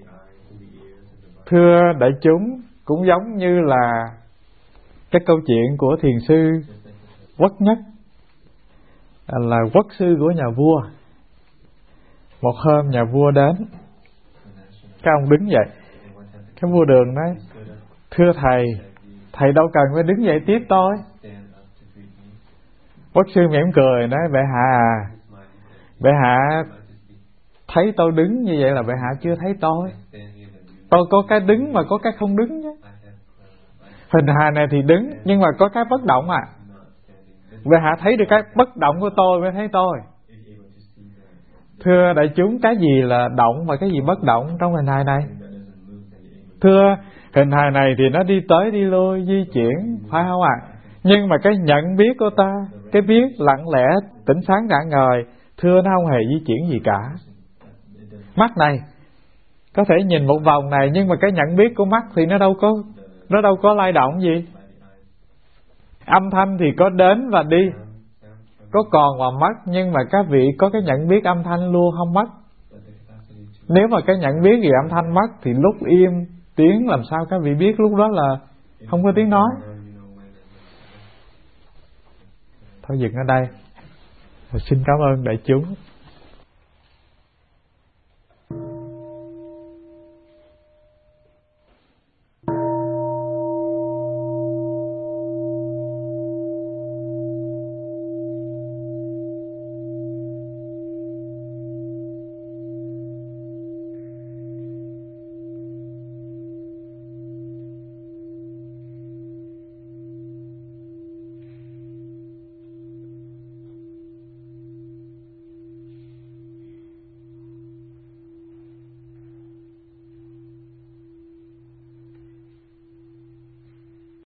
Thưa đại chúng, cũng giống như là cái câu chuyện của thiền sư Quốc Nhất, là quốc sư của nhà vua. Một hôm nhà vua đến, cái ông đứng dậy. Cái vua Đường nói: thưa thầy, thầy đâu cần phải đứng dậy tiếp tôi. Quốc sư mỉm cười nói: bệ hạ à, bệ hạ thấy tôi đứng như vậy là bệ hạ chưa thấy tôi. Tôi có cái đứng mà có cái không đứng chứ. Hình hài này thì đứng, nhưng mà có cái bất động à. Bệ hạ thấy được cái bất động của tôi mới thấy tôi. Thưa đại chúng, cái gì là động và cái gì bất động trong hình hài này? Thưa, hình hài này thì nó đi tới đi lui, di chuyển, phải không ạ? Nhưng mà cái nhận biết của ta, cái biết lặng lẽ, tỉnh sáng rạng ngời, thưa nó không hề di chuyển gì cả. Mắt này có thể nhìn một vòng này, nhưng mà cái nhận biết của mắt thì nó đâu có lay động gì. Âm thanh thì có đến và đi, có còn và mất, nhưng mà các vị có cái nhận biết âm thanh luôn không mất. Nếu mà cái nhận biết gì âm thanh mất thì lúc im tiếng làm sao các vị biết lúc đó là không có tiếng nói. Thôi dừng ở đây. Xin cảm ơn đại chúng.